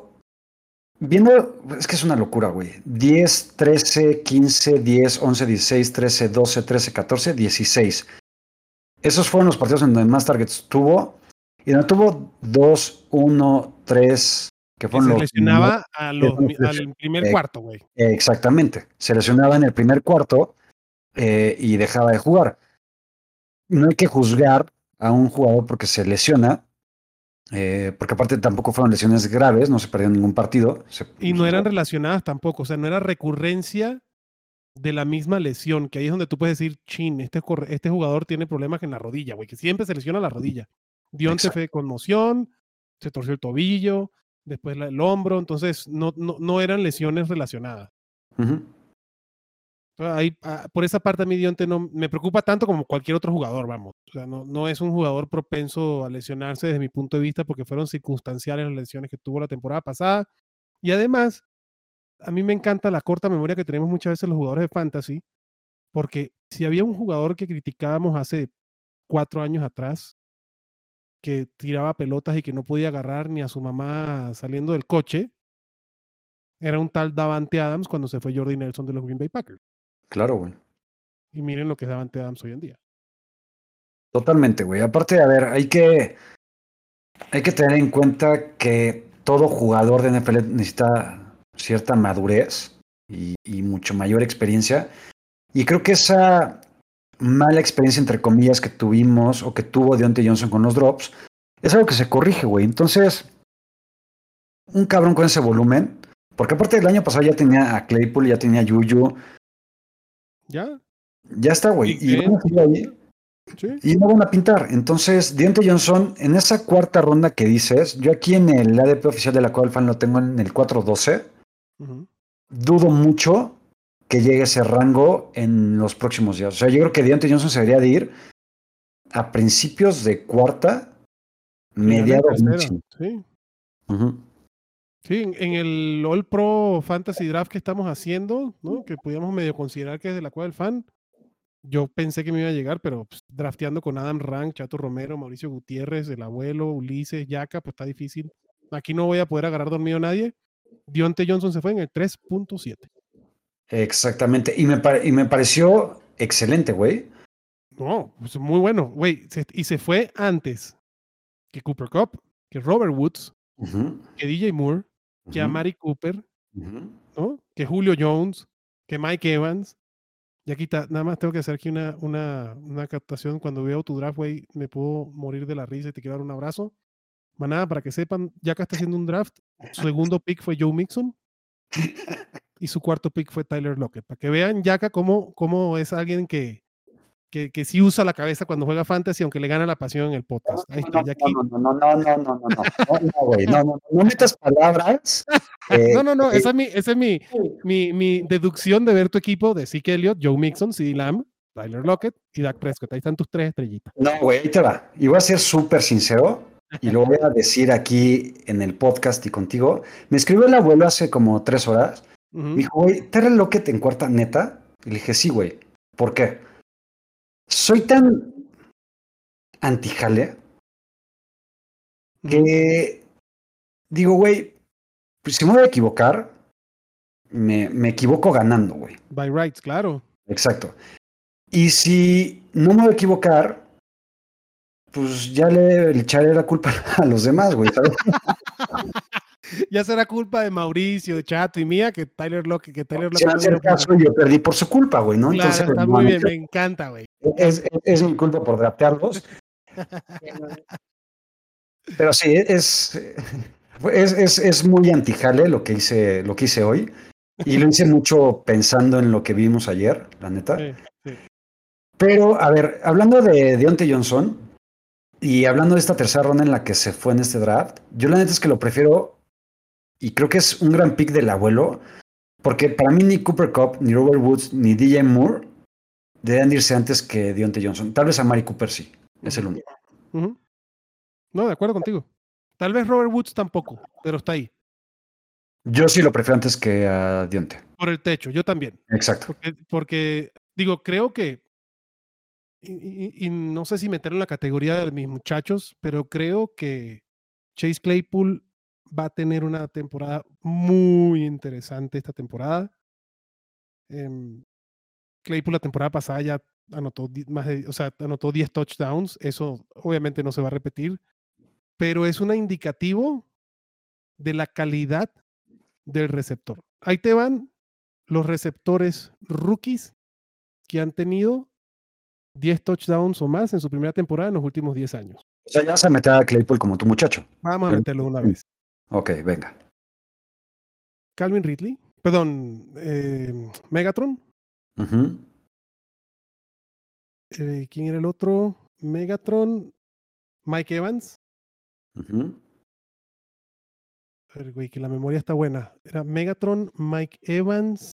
es que es una locura, güey. 10, 13, 15, 10, 11, 16, 13, 12, 13, 14, 16. Esos fueron los partidos en donde más targets tuvo. Y donde tuvo 2, 1, 3, que Que fueron se los... lesionaba al primer cuarto, güey. Exactamente. Se lesionaba en el primer cuarto y dejaba de jugar. No hay que juzgar a un jugador porque se lesiona, porque aparte tampoco fueron lesiones graves, no se perdió ningún partido. Y no eran relacionadas tampoco, o sea, no era recurrencia de la misma lesión, que ahí es donde tú puedes decir, chin, este jugador tiene problemas en la rodilla, güey, que siempre se lesiona la rodilla. Diontae fue conmoción, se torció el tobillo, después el hombro, entonces no eran lesiones relacionadas. Uh-huh. Ahí, por esa parte a mí Diontae no me preocupa tanto como cualquier otro jugador, vamos. O sea, no es un jugador propenso a lesionarse desde mi punto de vista porque fueron circunstanciales las lesiones que tuvo la temporada pasada. Y además, a mí me encanta la corta memoria que tenemos muchas veces los jugadores de fantasy, porque si había un jugador que criticábamos hace 4 años atrás, que tiraba pelotas y que no podía agarrar ni a su mamá saliendo del coche, era un tal Davante Adams cuando se fue Jordy Nelson de los Green Bay Packers. Claro, güey. Y miren lo que es Davante Adams hoy en día. Totalmente, güey. Aparte, a ver, hay que tener en cuenta que todo jugador de NFL necesita cierta madurez y mucho mayor experiencia. Y creo que esa mala experiencia, entre comillas, que tuvimos o que tuvo Diontae Johnson con los drops, es algo que se corrige, güey. Entonces, un cabrón con ese volumen, porque aparte del año pasado ya tenía a Claypool, ya tenía a Juju. ¿Ya? Ya está, güey. Y van a seguir ahí. Sí. Y no van a pintar. Entonces, Diontae Johnson, en esa cuarta ronda que dices, yo aquí en el ADP oficial de la cual fan lo tengo en el 4-12, dudo mucho que llegue ese rango en los próximos días. O sea, yo creo que Diontae Johnson se debería de ir a principios de cuarta, mediados máximo. Sí. Sí, en el All Pro Fantasy Draft que estamos haciendo, ¿no? Que podíamos medio considerar que es de la cual del fan, yo pensé que me iba a llegar, pero pues, drafteando con Adam Rank, Chato Romero, Mauricio Gutiérrez, el abuelo, Ulises, Yaca, pues está difícil. Aquí no voy a poder agarrar dormido a nadie. Diontae Johnson se fue en el 3.7. Exactamente. Y me pareció excelente, güey. No, pues muy bueno, güey. Y se fue antes que Cooper Kupp, que Robert Woods, que DJ Moore, que Amari Cooper, ¿no? Que Julio Jones, que Mike Evans. Y aquí está, nada más tengo que hacer aquí una captación. Cuando veo tu draft, güey, me puedo morir de la risa y te quiero dar un abrazo. Manada, para que sepan, ya que está haciendo un draft, su segundo pick fue Joe Mixon y su cuarto pick fue Tyler Lockett. Para que vean, Yaka, cómo es alguien que sí usa la cabeza cuando juega fantasy, aunque le gana la pasión en el podcast. Ahí está, no metas palabras. No, esa es mi deducción de ver tu equipo de Zeke Elliott, Joe Mixon, CeeDee Lamb, Tyler Lockett y Dak Prescott. Ahí están tus 3 estrellitas. No, güey, ahí te va. Y voy a ser súper sincero y lo voy a decir aquí en el podcast y contigo. Me escribió el abuelo hace como 3 horas. Me dijo, güey, ¿Tyler Lockett en cuarta neta? Y le dije, sí, güey. ¿Por qué? Soy tan antijale que digo, güey, pues si me voy a equivocar, me equivoco ganando, güey. By rights, claro. Exacto. Y si no me voy a equivocar, pues ya le echaré la culpa a los demás, güey, ¿sabes? Ya será culpa de Mauricio, de Chato y mía que Tyler Lockett Si no hacer caso, yo perdí por su culpa, güey, ¿no? Claro, Entonces, está muy bien, me encanta, güey. Es mi culpa por draftearlos. Pero sí, es muy antijale lo que hice hoy. Y lo hice mucho pensando en lo que vimos ayer, la neta. Sí. Pero, a ver, hablando de Diontae Johnson y hablando de esta tercera ronda en la que se fue en este draft, yo la neta es que lo prefiero y creo que es un gran pick del abuelo, porque para mí ni Cooper Kupp, ni Robert Woods, ni DJ Moore deberían irse antes que Diontae Johnson. Tal vez a Amari Cooper sí, es el único. No, de acuerdo contigo. Tal vez Robert Woods tampoco, pero está ahí. Yo sí lo prefiero antes que a Diontae. Por el techo, yo también. Exacto. Porque digo, creo que, y no sé si meterlo en la categoría de mis muchachos, pero creo que Chase Claypool va a tener una temporada muy interesante esta temporada. Claypool la temporada pasada ya anotó anotó 10 touchdowns. Eso obviamente no se va a repetir, pero es un indicativo de la calidad del receptor. Ahí te van los receptores rookies que han tenido 10 touchdowns o más en su primera temporada en los últimos 10 años. O sea, ya vas a meter a Claypool como tu muchacho. Vamos a meterlo una vez. Ok, venga. Calvin Ridley, perdón, Megatron. Uh-huh. ¿Quién era el otro? Megatron, Mike Evans. Uh-huh. A ver, güey, que la memoria está buena. Era Megatron, Mike Evans.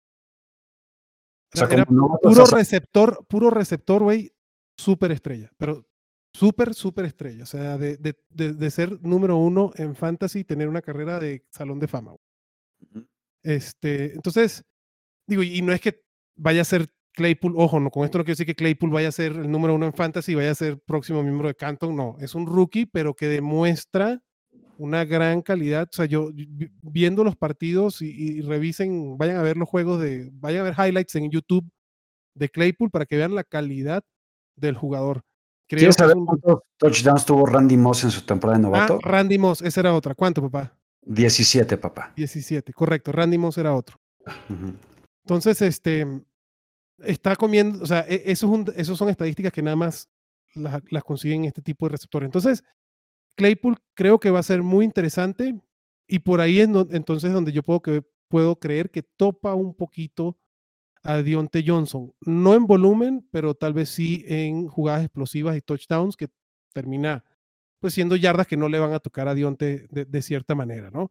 Era puro receptor, güey, súper estrella, pero súper estrella. O sea, de ser número 1 en fantasy, tener una carrera de salón de fama. Uh-huh. Entonces, digo, y no es que vaya a ser Claypool, ojo, no, con esto no quiero decir que Claypool vaya a ser el número 1 en fantasy, vaya a ser próximo miembro de Canton, no, es un rookie, pero que demuestra una gran calidad. O sea, yo viendo los partidos y revisen, vayan a ver los juegos vayan a ver highlights en YouTube de Claypool para que vean la calidad del jugador. ¿Quieres saber cuántos touchdowns tuvo Randy Moss en su temporada de novato? Randy Moss, esa era otra. ¿Cuánto, papá? 17, papá. 17, correcto. Randy Moss era otro. Uh-huh. Entonces, está comiendo, o sea, esos son estadísticas que nada más las consiguen este tipo de receptores. Entonces, Claypool creo que va a ser muy interesante y por ahí es entonces donde yo puedo creer que topa un poquito a Diontae Johnson. No en volumen, pero tal vez sí en jugadas explosivas y touchdowns que termina pues siendo yardas que no le van a tocar a Diontae de cierta manera, ¿no?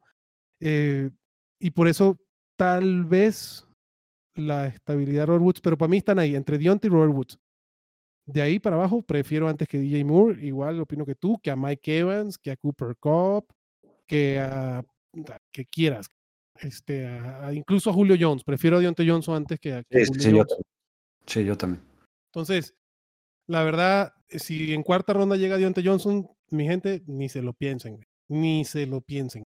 Y por eso tal vez la estabilidad de Robert Woods, pero para mí están ahí, entre Diontae y Robert Woods. De ahí para abajo, prefiero antes que DJ Moore, igual opino que tú, que a Mike Evans, que a Cooper Kupp, que a que quieras. Incluso a Julio Jones. Prefiero a Diontae Johnson antes que a Julio Jones. Yo también. Entonces, la verdad, si en cuarta ronda llega Diontae Johnson, mi gente, ni se lo piensen. Ni se lo piensen.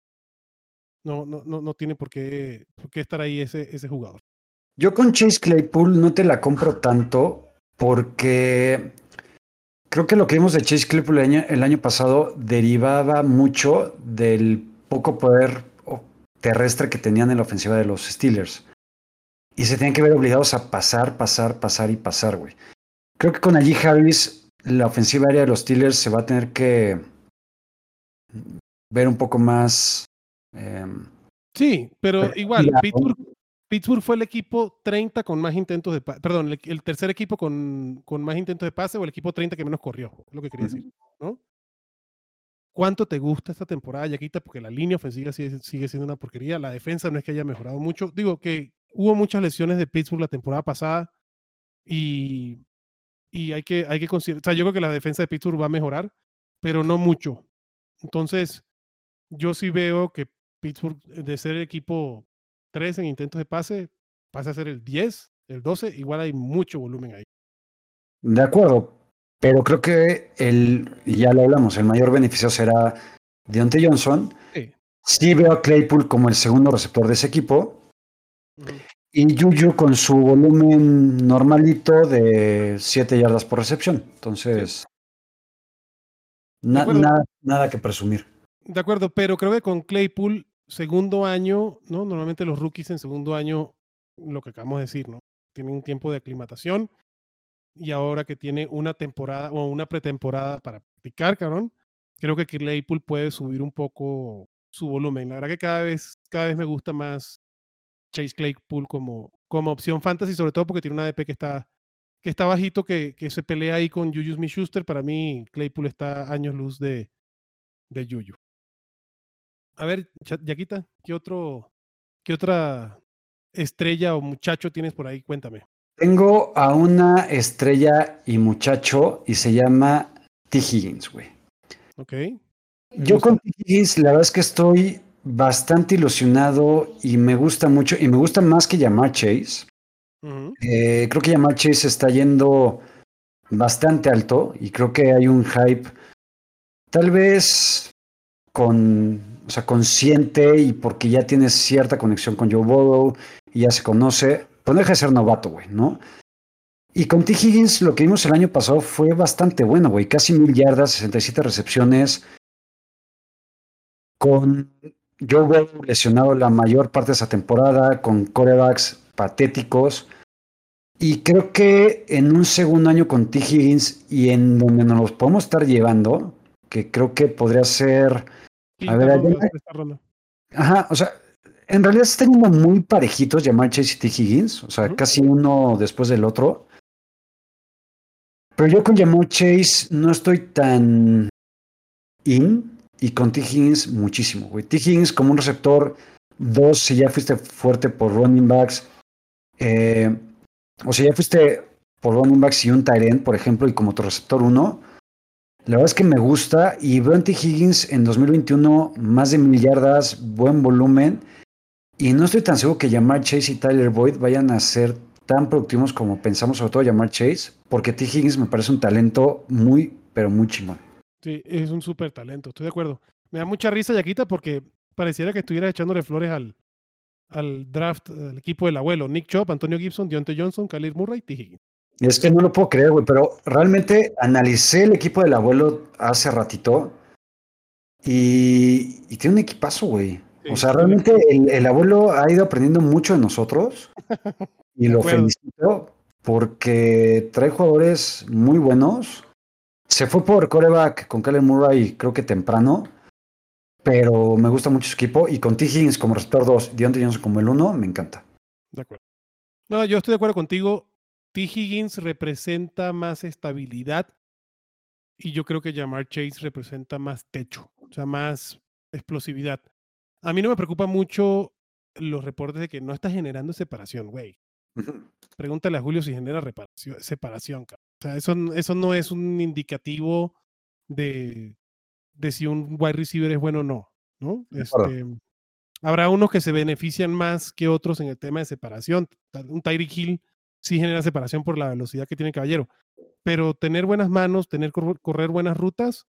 No tiene por qué estar ahí ese jugador. Yo con Chase Claypool no te la compro tanto porque creo que lo que vimos de Chase Claypool el año pasado derivaba mucho del poco poder terrestre que tenían en la ofensiva de los Steelers. Y se tenían que ver obligados a pasar, güey. Creo que con Najee Harris la ofensiva aérea de los Steelers se va a tener que ver un poco más. Sí, pero igual, Pittsburgh fue el equipo 30 con más intentos de pase, perdón, el tercer equipo con más intentos de pase o el equipo 30 que menos corrió, es lo que quería decir, ¿no? ¿Cuánto te gusta esta temporada, Yaquita? Porque la línea ofensiva sigue siendo una porquería, la defensa no es que haya mejorado mucho, digo que hubo muchas lesiones de Pittsburgh la temporada pasada y hay que considerar, o sea, yo creo que la defensa de Pittsburgh va a mejorar, pero no mucho. Entonces, yo sí veo que Pittsburgh, de ser el equipo 3 en intentos de pase, pasa a ser el 10, el 12, igual hay mucho volumen ahí. De acuerdo, pero creo que ya lo hablamos, el mayor beneficio será Diontae Johnson. Sí veo a Claypool como el segundo receptor de ese equipo. Uh-huh. Y Juju con su volumen normalito de 7 yardas por recepción. Entonces, De acuerdo. Nada que presumir. De acuerdo, pero creo que con Claypool, segundo año, ¿no? Normalmente los rookies en segundo año, lo que acabamos de decir, ¿no? Tienen un tiempo de aclimatación y ahora que tiene una temporada o una pretemporada para practicar, cabrón, creo que Claypool puede subir un poco su volumen. La verdad que cada vez me gusta más Chase Claypool como opción fantasy, sobre todo porque tiene una ADP que está bajito, que se pelea ahí con Juju Smith-Schuster. Para mí, Claypool está años luz de Juju. A ver, Yaquita, qué otra estrella o muchacho tienes por ahí? Cuéntame. Tengo a una estrella y muchacho y se llama T. Higgins, güey. Ok. Yo con T. Higgins, la verdad es que estoy bastante ilusionado y me gusta mucho, y me gusta más que Ja'Marr Chase. Creo que Ja'Marr Chase está yendo bastante alto y creo que hay un hype, tal vez consciente y porque ya tienes cierta conexión con Joe Burrow y ya se conoce, pero no deja de ser novato, güey, ¿no? Y con T. Higgins lo que vimos el año pasado fue bastante bueno, güey, casi 1000 yardas, 67 recepciones, con Joe Burrow lesionado la mayor parte de esa temporada, con quarterbacks patéticos. Y creo que en un segundo año con T. Higgins y en donde nos los podemos estar llevando, que creo que podría ser. Quinta ronda. Ajá, o sea, en realidad se están yendo muy parejitos Ja'Marr Chase y T. Higgins, o sea, casi uno después del otro. Pero yo con Ja'Marr Chase no estoy tan in y con T. Higgins muchísimo, güey. T. Higgins como un receptor 2, si ya fuiste fuerte por running backs, o si ya fuiste por running backs y un tight end, por ejemplo, y como tu receptor 1, la verdad es que me gusta y veo en T. Higgins en 2021 más de 1000 yardas, buen volumen, y no estoy tan seguro que Ja'Marr Chase y Tyler Boyd vayan a ser tan productivos como pensamos, sobre todo Ja'Marr Chase, porque T. Higgins me parece un talento muy, pero muy chingón. Sí, es un súper talento, estoy de acuerdo. Me da mucha risa, Yaquita, porque pareciera que estuvieras echándole flores al draft, al equipo del abuelo. Nick Chubb, Antonio Gibson, Deontay Johnson, Khalil Murray, T. Higgins. Es que no lo puedo creer, güey, pero realmente analicé el equipo del abuelo hace ratito y tiene un equipazo, güey. Sí, O sea, realmente el abuelo ha ido aprendiendo mucho de nosotros y lo felicito porque trae jugadores muy buenos. Se fue por quarterback con Khalil Murray, creo que temprano, pero me gusta mucho su equipo y con T. Higgins como receptor 2, Deontay Johnson como el 1, me encanta. De acuerdo. No, yo estoy de acuerdo contigo. T. Higgins representa más estabilidad y yo creo que Ja'Marr Chase representa más techo, o sea, más explosividad. A mí no me preocupa mucho los reportes de que no está generando separación, güey. Pregúntale a Julio si genera separación, cabrón. O sea, eso no es un indicativo de si un wide receiver es bueno o no, ¿no? Habrá unos que se benefician más que otros en el tema de separación. Un Tyreek Hill sí genera separación por la velocidad que tiene Caballero, pero tener buenas manos, correr buenas rutas,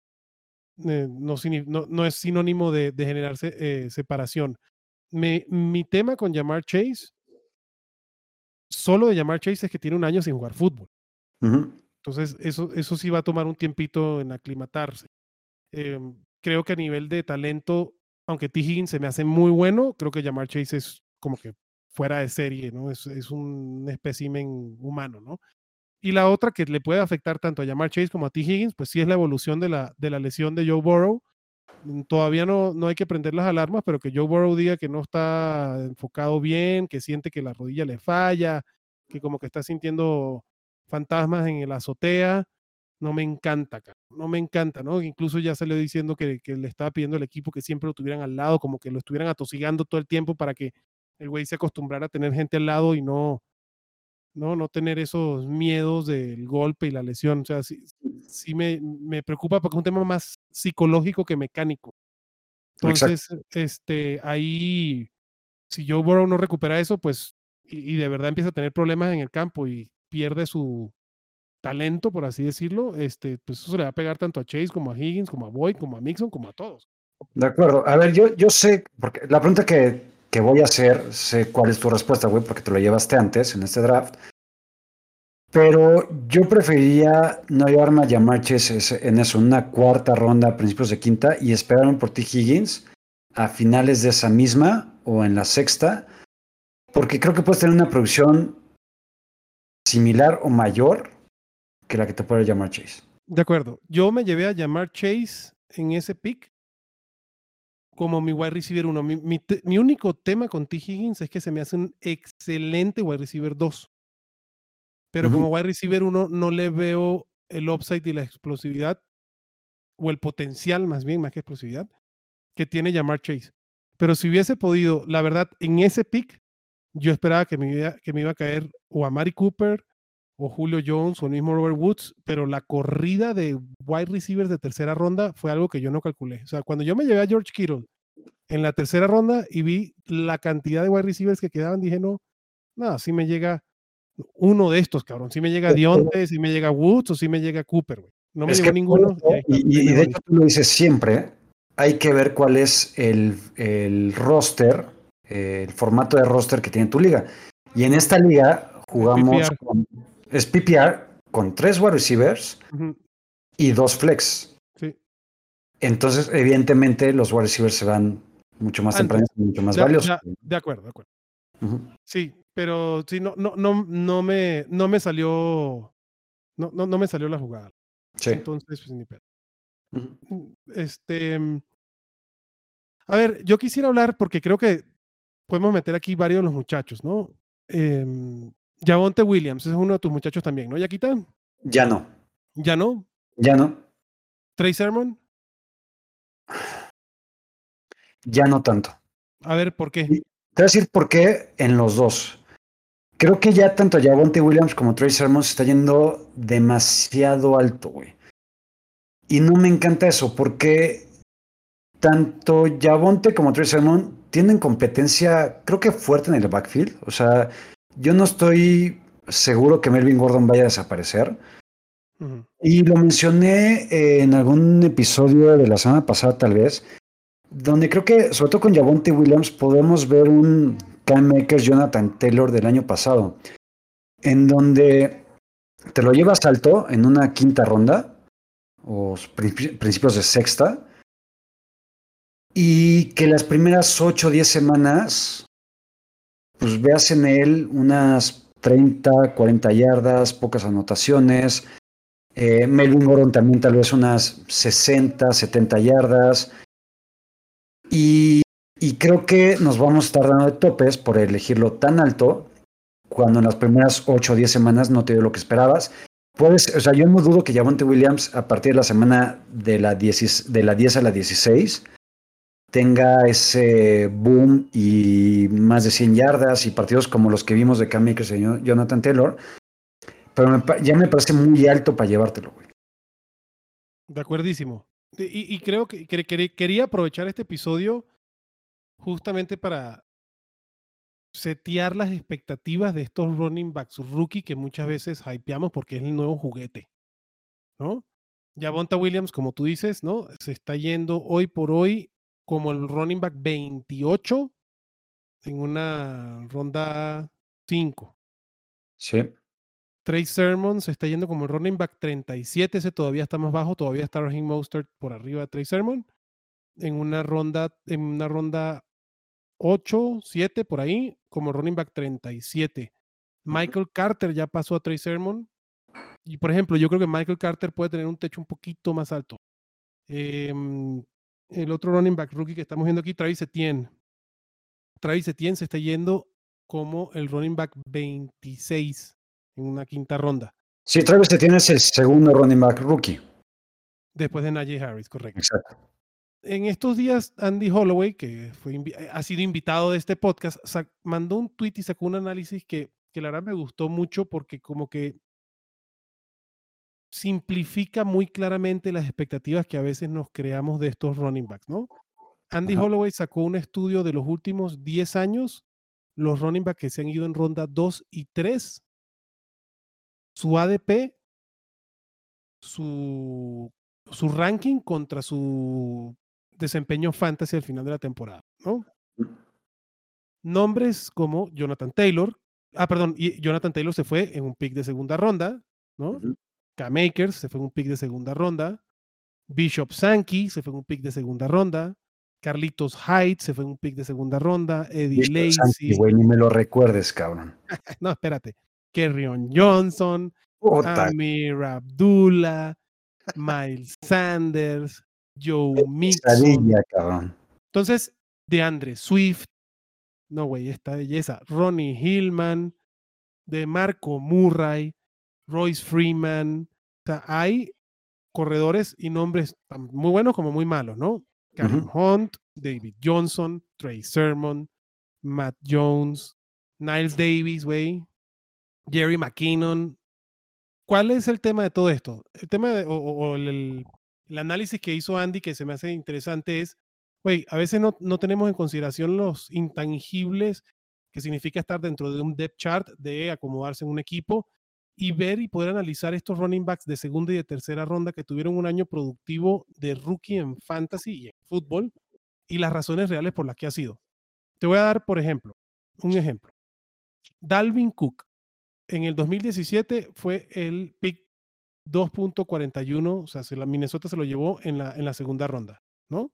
no es sinónimo de generar separación. Mi tema con Ja'Marr Chase, solo de Ja'Marr Chase, es que tiene un año sin jugar fútbol. Entonces, eso sí va a tomar un tiempito en aclimatarse. Creo que a nivel de talento, aunque T. Higgins se me hace muy bueno, creo que Ja'Marr Chase es como que fuera de serie, ¿no? Es un espécimen humano, ¿no? Y la otra que le puede afectar tanto a Ja'Marr Chase como a T. Higgins, pues sí es la evolución de la lesión de Joe Burrow. Todavía no hay que prender las alarmas, pero que Joe Burrow diga que no está enfocado bien, que siente que la rodilla le falla, que como que está sintiendo fantasmas en la azotea, no me encanta, no me encanta, ¿no? Incluso ya salió diciendo que le estaba pidiendo al equipo que siempre lo tuvieran al lado, como que lo estuvieran atosigando todo el tiempo para que el güey se acostumbrara a tener gente al lado y no tener esos miedos del golpe y la lesión. O sea, sí me preocupa porque es un tema más psicológico que mecánico. Entonces, ahí, si Joe Burrow no recupera eso, pues, y de verdad empieza a tener problemas en el campo y pierde su talento, por así decirlo, pues eso se le va a pegar tanto a Chase como a Higgins, como a Boyd, como a Mixon, como a todos. De acuerdo. A ver, yo sé, porque la pregunta que voy a hacer, sé cuál es tu respuesta, güey, porque te lo llevaste antes en este draft. Pero yo preferiría no llevarme a Ja'Marr Chase en eso, en una cuarta ronda, a principios de quinta, y esperar por T. Higgins a finales de esa misma o en la sexta, porque creo que puedes tener una producción similar o mayor que la que te puede Ja'Marr Chase. De acuerdo. Yo me llevé a Ja'Marr Chase en ese pick como mi wide receiver 1. Mi único tema con T. Higgins es que se me hace un excelente wide receiver 2. Pero como wide receiver 1 no le veo el upside y la explosividad, o el potencial más bien, más que explosividad, que tiene Ja'Marr Chase. Pero si hubiese podido, la verdad, en ese pick, yo esperaba que me iba a caer o a Mari Cooper, o Julio Jones, o el mismo Robert Woods, pero la corrida de wide receivers de tercera ronda fue algo que yo no calculé. O sea, cuando yo me llevé a George Kittle en la tercera ronda y vi la cantidad de wide receivers que quedaban, dije, no, sí me llega uno de estos, cabrón. Si me llega Dionte, si me llega Woods, o si me llega Cooper, güey. No me llegó ninguno. Y de hecho tú lo dices siempre, hay que ver cuál es el roster, el formato de roster que tiene tu liga. Y en esta liga jugamos es PPR con 3 wide receivers y 2 flex. Sí. Entonces, evidentemente, los wide receivers se van mucho más tempranos, mucho más valiosos. De acuerdo. Sí, pero sí, no me salió. No me salió la jugada. Sí. Entonces, pues ni pedo. A ver, yo quisiera hablar porque creo que podemos meter aquí varios de los muchachos, ¿no? Javonte Williams, ese es uno de tus muchachos también, ¿no, Yaquita? Ya no. ¿Ya no? Ya no. ¿Trey Sermon? Ya no tanto. A ver, ¿por qué? Te voy a decir por qué en los dos. Creo que ya tanto Javonte Williams como Trey Sermon se está yendo demasiado alto, güey. Y no me encanta eso, porque tanto Javonte como Trey Sermon tienen competencia, creo que fuerte en el backfield. O sea, yo no estoy seguro que Melvin Gordon vaya a desaparecer. Y lo mencioné en algún episodio de la semana pasada, tal vez, donde creo que, sobre todo con Javonte Williams, podemos ver un Cam Akers Jonathan Taylor del año pasado, en donde te lo llevas alto en una quinta ronda o principios de sexta, y que las primeras 8 o 10 semanas pues veas en él unas 30, 40 yardas, pocas anotaciones. Melvin Gordon también tal vez unas 60, 70 yardas. Y creo que nos vamos a estar dando de topes por elegirlo tan alto cuando en las primeras 8 o 10 semanas no te dio lo que esperabas. O sea, yo no dudo que Javonte Williams a partir de la semana de la 10 a la 16 tenga ese boom y más de 100 yardas y partidos como los que vimos de Cam Akers y Jonathan Taylor, pero ya me parece muy alto para llevártelo, güey. De acuerdísimo. Y creo que quería aprovechar este episodio justamente para setear las expectativas de estos running backs rookie que muchas veces hypeamos porque es el nuevo juguete, ¿no? Javonte Williams, como tú dices, ¿no? Se está yendo hoy por hoy como el running back 28 en una ronda 5. Sí. Trey Sermon se está yendo como el running back 37, ese todavía está más bajo, todavía está Raheem Mostert por arriba de Trey Sermon, en una ronda 8, 7 por ahí, como running back 37. Michael Carter ya pasó a Trey Sermon. Y por ejemplo, yo creo que Michael Carter puede tener un techo un poquito más alto. El otro running back rookie que estamos viendo aquí, Travis Etienne. Travis Etienne se está yendo como el running back 26 en una quinta ronda. Sí, Travis Etienne es el segundo running back rookie. Después de Najee Harris, correcto. Exacto. En estos días, Andy Holloway, que ha sido invitado de este podcast, mandó un tweet y sacó un análisis que la verdad me gustó mucho porque como que simplifica muy claramente las expectativas que a veces nos creamos de estos running backs, ¿no? Andy Holloway sacó un estudio de los últimos 10 años, los running backs que se han ido en ronda 2 y 3, su ADP, su ranking contra su desempeño fantasy al final de la temporada, ¿no? Nombres como Jonathan Taylor, Perdón, y Jonathan Taylor se fue en un pick de segunda ronda, ¿no? Ujú. Cam Akers se fue en un pick de segunda ronda. Bishop Sankey se fue en un pick de segunda ronda. Carlitos Hyde se fue en un pick de segunda ronda. Eddie Bishop Sankey, Lacy. güey, ni me lo recuerdes, cabrón. No, espérate. Kerryon Johnson. Puta, Amir Abdullah. Miles Sanders. Joe Mixon. pesadilla, cabrón. Entonces, DeAndre Swift. No, güey, esta belleza. Ronnie Hillman. DeMarco Murray. Royce Freeman. O sea, hay corredores y nombres muy buenos como muy malos, ¿no? Kareem Hunt, David Johnson, Trey Sermon, Matt Jones, Niles Davis, güey, Jerry McKinnon. ¿Cuál es el tema de todo esto? El tema el análisis que hizo Andy, que se me hace interesante, es, güey, a veces no tenemos en consideración los intangibles que significa estar dentro de un depth chart, de acomodarse en un equipo y ver y poder analizar estos running backs de segunda y de tercera ronda que tuvieron un año productivo de rookie en fantasy y en fútbol y las razones reales por las que ha sido. Te voy a dar, por ejemplo, un ejemplo. Dalvin Cook en el 2017 fue el pick 2.41, o sea, Minnesota se lo llevó en la segunda ronda, ¿no?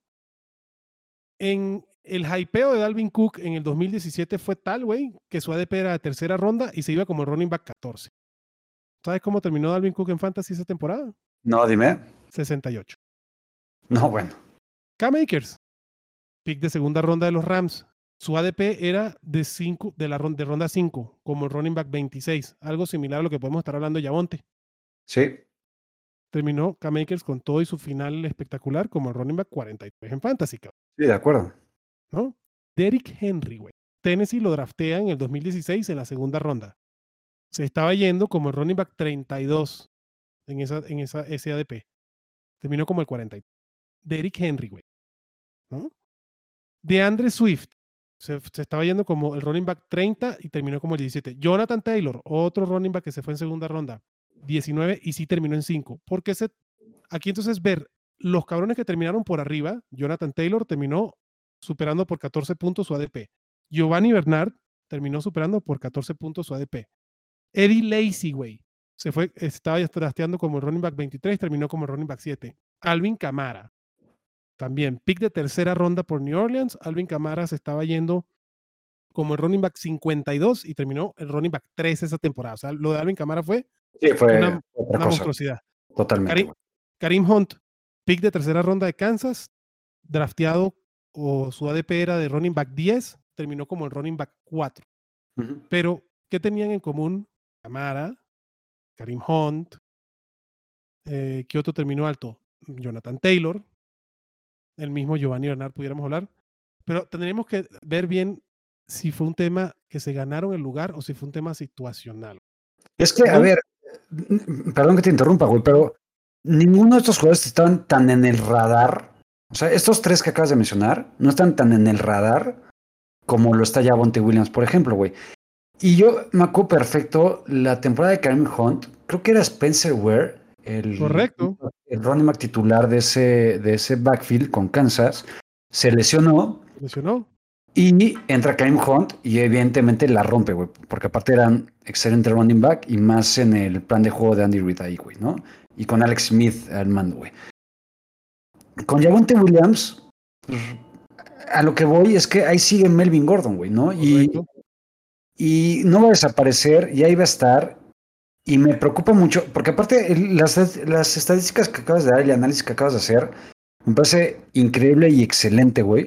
En el hypeo de Dalvin Cook en el 2017 fue tal, güey, que su ADP era de tercera ronda y se iba como el running back 14. ¿Sabes cómo terminó Dalvin Cook en fantasy esa temporada? No, dime. 68. No, bueno. Cam Akers, pick de segunda ronda de los Rams. Su ADP era de ronda 5, como el running back 26. Algo similar a lo que podemos estar hablando de Javonte. Sí. Terminó Cam Akers con todo y su final espectacular como el running back 43 en fantasy, cabrón, Sí, de acuerdo. ¿no? Derrick Henry, güey. Tennessee lo draftea en el 2016 en la segunda ronda. Se estaba yendo como el running back 32 en ese ADP. Terminó como el 43. Derrick Henry, güey, ¿no? DeAndre Swift se estaba yendo como el running back 30 y terminó como el 17. Jonathan Taylor, otro running back que se fue en segunda ronda, 19 y sí terminó en 5. Porque aquí entonces ver los cabrones que terminaron por arriba, Jonathan Taylor terminó superando por 14 puntos su ADP. Giovanni Bernard terminó superando por 14 puntos su ADP. Eddie Lacy, güey, estaba trasteando como el running back 23, terminó como el running back 7. Alvin Kamara, también pick de tercera ronda por New Orleans. Alvin Kamara se estaba yendo como el running back 52 y terminó el running back 3 esa temporada. O sea, lo de Alvin Kamara fue Sí, fue una otra cosa. monstruosidad. Totalmente. Kareem Hunt, pick de tercera ronda de Kansas, drafteado o su ADP era de running back 10, terminó como el running back 4. Pero, ¿qué tenían en común? Kamara, Kareem Hunt, ¿qué otro terminó alto? Jonathan Taylor, el mismo Giovanni Bernard pudiéramos hablar, pero tendríamos que ver bien si fue un tema que se ganaron el lugar o si fue un tema situacional. Es que, a ver, perdón que te interrumpa, güey, pero ninguno de estos jugadores estaban tan en el radar. O sea, estos tres que acabas de mencionar no están tan en el radar como lo está Javonte Williams, por ejemplo, güey. Y yo me acuerdo perfecto la temporada de Kareem Hunt, creo que era Spencer Ware, Correcto. el running back titular de ese backfield con Kansas, se lesionó. Y entra Kareem Hunt y evidentemente la rompe, güey, porque aparte eran excelente running back y más en el plan de juego de Andy Reid ahí, güey, ¿no? Y con Alex Smith al mando, güey. Con Javonte Williams, pues, a lo que voy es que ahí sigue Melvin Gordon, güey, ¿no? Y no va a desaparecer y ahí va a estar. Y me preocupa mucho, porque aparte las estadísticas que acabas de dar, el análisis que acabas de hacer, me parece increíble y excelente, güey.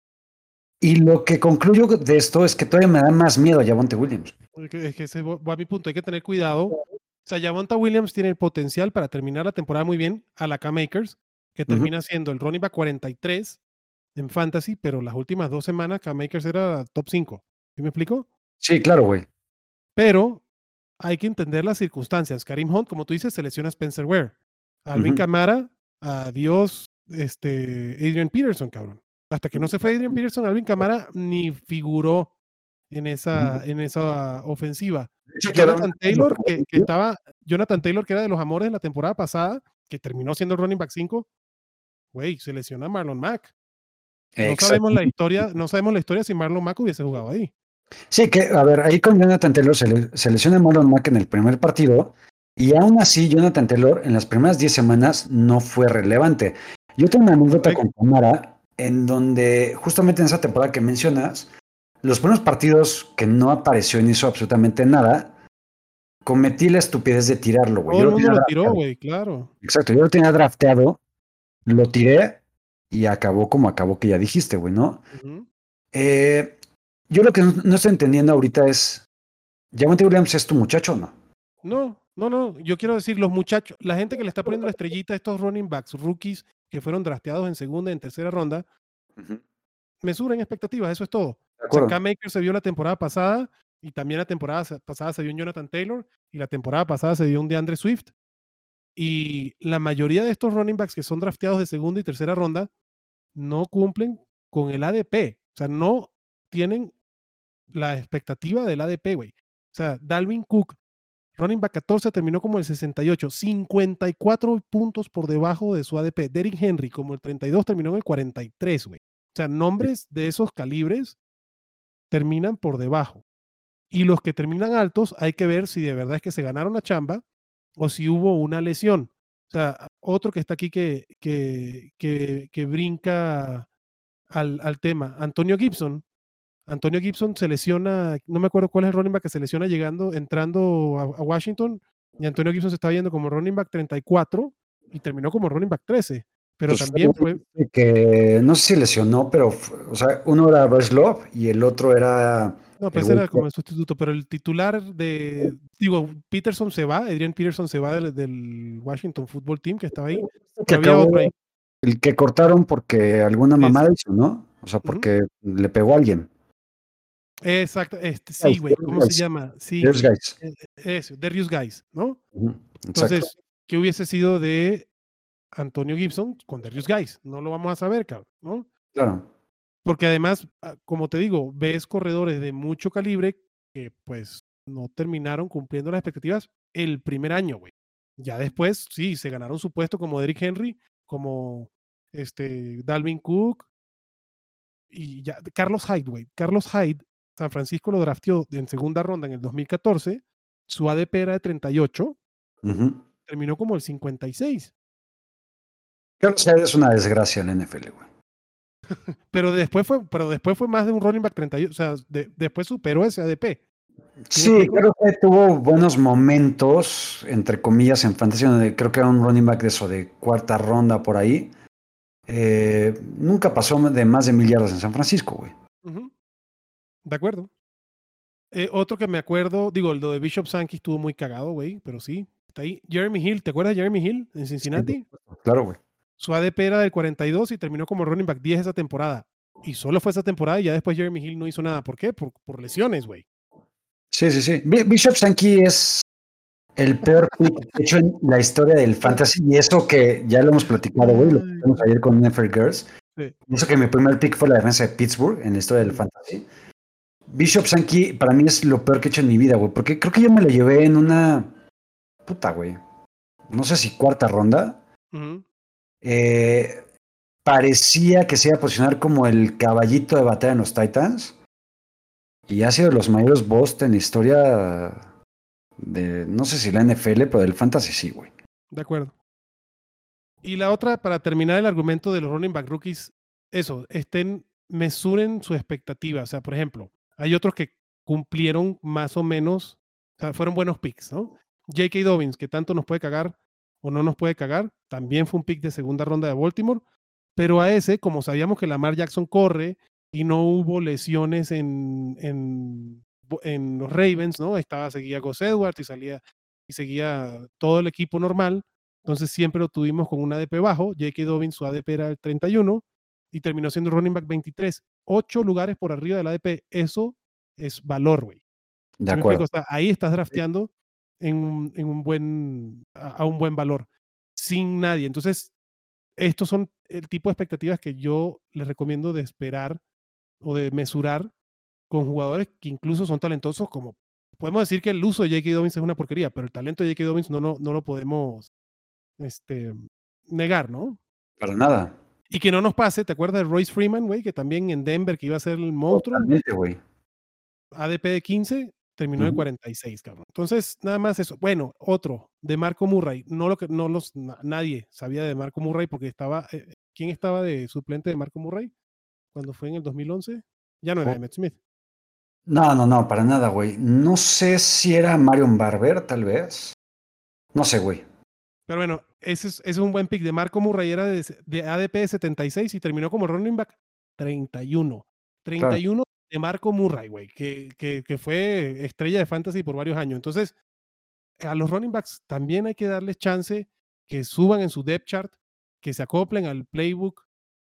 Y lo que concluyo de esto es que todavía me da más miedo a Javonte Williams. Es que ese va a mi punto, hay que tener cuidado. O sea, Javonte Williams tiene el potencial para terminar la temporada muy bien a la Cam Akers, que termina siendo el running back 43 en fantasy, pero las últimas 2 semanas Cam Akers era top 5. ¿Sí me explico? Sí, claro, güey. Pero hay que entender las circunstancias. Kareem Hunt, como tú dices, selecciona Spencer Ware. Alvin Kamara, adiós, Adrian Peterson, cabrón. Hasta que no se fue Adrian Peterson, Alvin Kamara ni figuró en esa ofensiva. Jonathan Taylor, Jonathan Taylor, que era de los amores de la temporada pasada, que terminó siendo el running back 5, güey, se lesiona Marlon Mack. No sabemos la historia si Marlon Mack hubiese jugado ahí. Sí, que, a ver, ahí con Jonathan Taylor se lesiona Marlon Mack en el primer partido y aún así Jonathan Taylor en las primeras 10 semanas no fue relevante. Yo tengo una anécdota Correcto. con Camara en donde justamente en esa temporada que mencionas, los primeros partidos que no apareció ni hizo absolutamente nada, cometí la estupidez de tirarlo, güey. Todo Yo el lo mundo tenía lo tiró, drafteado. güey, claro. Exacto, yo lo tenía drafteado, lo tiré y acabó como acabó que ya dijiste, güey, ¿no? Ujú. Eh, yo lo que no estoy entendiendo ahorita es, ¿Javonte Williams es tu muchacho o no? No. Yo quiero decir, los muchachos, la gente que le está poniendo la estrellita a estos running backs, rookies, que fueron drafteados en segunda y en tercera ronda, Ujú. mesuren expectativas, eso es todo. De O sea, acuerdo. Cam Akers se vio la temporada pasada y también la temporada pasada se vio en Jonathan Taylor y la temporada pasada se vio en DeAndre Swift. Y la mayoría de estos running backs que son drafteados de segunda y tercera ronda no cumplen con el ADP. O sea, no tienen la expectativa del ADP, güey. O sea, Dalvin Cook, running back 14, terminó como el 68, 54 puntos por debajo de su ADP. Derrick Henry, como el 32, terminó en el 43, güey. O sea, nombres de esos calibres terminan por debajo. Y los que terminan altos, hay que ver si de verdad es que se ganaron la chamba o si hubo una lesión. O sea, otro que está aquí que brinca al tema, Antonio Gibson. Antonio Gibson se lesiona, no me acuerdo cuál es el running back que se lesiona entrando a Washington, y Antonio Gibson se estaba yendo como running back 34 y terminó como running back 13, pero Pues también fue, que no sé si lesionó, pero, o sea, uno era Bryce Love y el otro era no, el pues güey era como el sustituto, pero el titular digo, Peterson se va, Adrian Peterson se va del Washington Football Team que estaba ahí, que pero había otro acabó, ahí. el que cortaron porque alguna Ese. mamada hizo, ¿no? O sea, Ujú. porque le pegó a alguien. Exacto, sí, güey, ¿cómo se Guys, llama? Sí, Guys. eso, Darius Guys, ¿no? Ujú, exacto, Entonces, ¿qué hubiese sido de Antonio Gibson con Darius Guys? No lo vamos a saber, cabrón, ¿no? claro. Porque además, como te digo, ves corredores de mucho calibre que pues no terminaron cumpliendo las expectativas el primer año, güey. Ya después, sí, se ganaron su puesto como Derrick Henry, como Dalvin Cook y ya, Carlos Hyde, güey. Carlos Hyde, San Francisco lo drafteó en segunda ronda en el 2014, su ADP era de 38, Ujú. terminó como el 56, Carlos Hyde es una desgracia en la NFL, güey. pero después fue más de un running back 38, o sea, después superó ese ADP. ¿Sí me Sí, explico? creo que tuvo buenos momentos, entre comillas, en fantasía, donde creo que era un running back de eso, de cuarta ronda por ahí. Nunca pasó de más de 1,000 yardas en San Francisco, güey. Ujú, de acuerdo. Otro que me acuerdo, digo, lo de Bishop Sankey estuvo muy cagado, güey, pero sí, está ahí. Jeremy Hill, ¿te acuerdas de Jeremy Hill en Sí, por Cincinnati? supuesto. Claro, güey. Su ADP era del 42 y terminó como running back 10 esa temporada. Y solo fue esa temporada y ya después Jeremy Hill no hizo nada. ¿Por qué? Por lesiones, güey. Sí, sí, sí. Bishop Sankey es el peor pick hecho en la historia del fantasy. Y eso que ya lo hemos platicado, güey, lo Ay, platicamos ayer con NFL Girls. sí, Y eso que mi primer pick fue la defensa de Pittsburgh en la historia del sí. fantasy. Bishop Sankey para mí es lo peor que he hecho en mi vida, güey. Porque creo que yo me lo llevé en una puta, güey. No sé si cuarta ronda. Ujú. Eh, parecía que se iba a posicionar como el caballito de batalla en los Titans. Y ha sido de los mayores busts en la historia de, no sé si la NFL, pero del fantasy sí, güey. De acuerdo. Y la otra, para terminar el argumento de los running back rookies, eso, mesuren su expectativa. O sea, por ejemplo, hay otros que cumplieron más o menos, o sea, fueron buenos picks, ¿no? J.K. Dobbins, que tanto nos puede cagar o no nos puede cagar, también fue un pick de segunda ronda de Baltimore, pero a ese, como sabíamos que Lamar Jackson corre y no hubo lesiones en los Ravens, ¿no? Seguía Gus Edwards y seguía todo el equipo normal, entonces siempre lo tuvimos con un ADP bajo. J.K. Dobbins, su ADP era el 31 y terminó siendo running back 23. 8 lugares por arriba del ADP. Eso es valor, güey. De ¿Sí me explico? acuerdo. O sea, ahí estás drafteando a un buen valor, sin nadie. Entonces, estos son el tipo de expectativas que yo les recomiendo de esperar o de mesurar con jugadores que incluso son talentosos, como podemos decir que el uso de J.K. Dobbins es una porquería, pero el talento de J.K. Dobbins no lo podemos este, negar, ¿no? Para nada. Y que no nos pase, ¿te acuerdas de Royce Freeman, güey? Que también en Denver, que iba a ser el monstruo. Totalmente, güey. ADP de 15, terminó de 46, cabrón. Entonces, nada más eso. Bueno, otro, de Marco Murray. Nadie sabía de Marco Murray porque estaba, ¿quién estaba de suplente de Marco Murray cuando fue en el 2011? Ya no era Emmitt Smith. No, para nada, güey. No sé si era Marion Barber, tal vez. No sé, güey. Pero bueno, ese es un buen pick. De Marco Murray era de ADP de 76 y terminó como running back 31. Claro. 31 de Marco Murray, güey, que fue estrella de fantasy por varios años. Entonces, a los running backs también hay que darles chance que suban en su depth chart, que se acoplen al playbook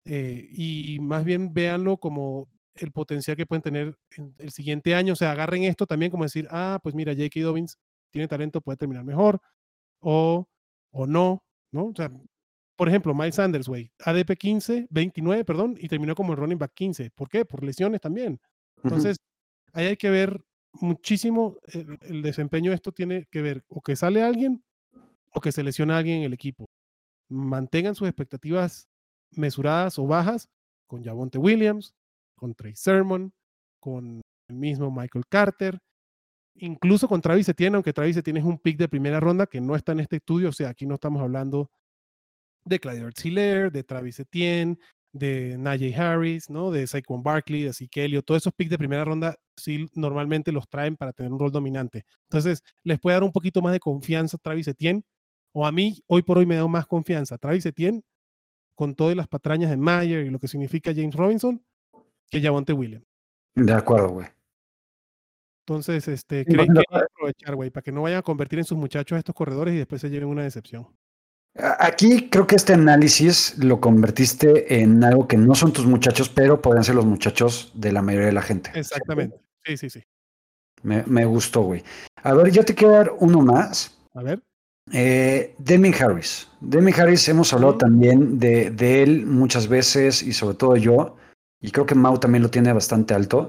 y más bien véanlo como el potencial que pueden tener en el siguiente año. O sea, agarren esto también como decir, pues mira, J.K. Dobbins tiene talento, puede terminar mejor o, o no, ¿no? O sea, por ejemplo, Miles Sanders, güey, ADP 29, perdón, y terminó como el running back 15. ¿Por qué? Por lesiones también. Entonces, ahí hay que ver muchísimo el desempeño de esto tiene que ver o que sale alguien o que se lesiona alguien en el equipo. Mantengan sus expectativas mesuradas o bajas con Javonte Williams, con Trey Sermon, con el mismo Michael Carter, incluso con Travis Etienne, aunque Travis Etienne es un pick de primera ronda que no está en este estudio, o sea, aquí no estamos hablando de Clyde Edwards-Helaire, de Travis Etienne, de Najee Harris, ¿no? De Saquon Barkley, de Zeke Elliott, todos esos picks de primera ronda sí normalmente los traen para tener un rol dominante. Entonces, les puede dar un poquito más de confianza a Travis Etienne, o a mí, hoy por hoy me da más confianza Travis Etienne, con todas las patrañas de Mayer y lo que significa James Robinson, que Javonte Williams. De acuerdo, güey. Entonces, creen que hay que aprovechar, güey, para que no vayan a convertir en sus muchachos a estos corredores y después se lleven una decepción. Aquí creo que este análisis lo convertiste en algo que no son tus muchachos, pero podrían ser los muchachos de la mayoría de la gente. Exactamente. Sí. Me gustó, güey. A ver, yo te quiero dar uno más. A ver. Damien Harris. Damien Harris, hemos hablado también de él muchas veces y sobre todo yo, y creo que Mau también lo tiene bastante alto.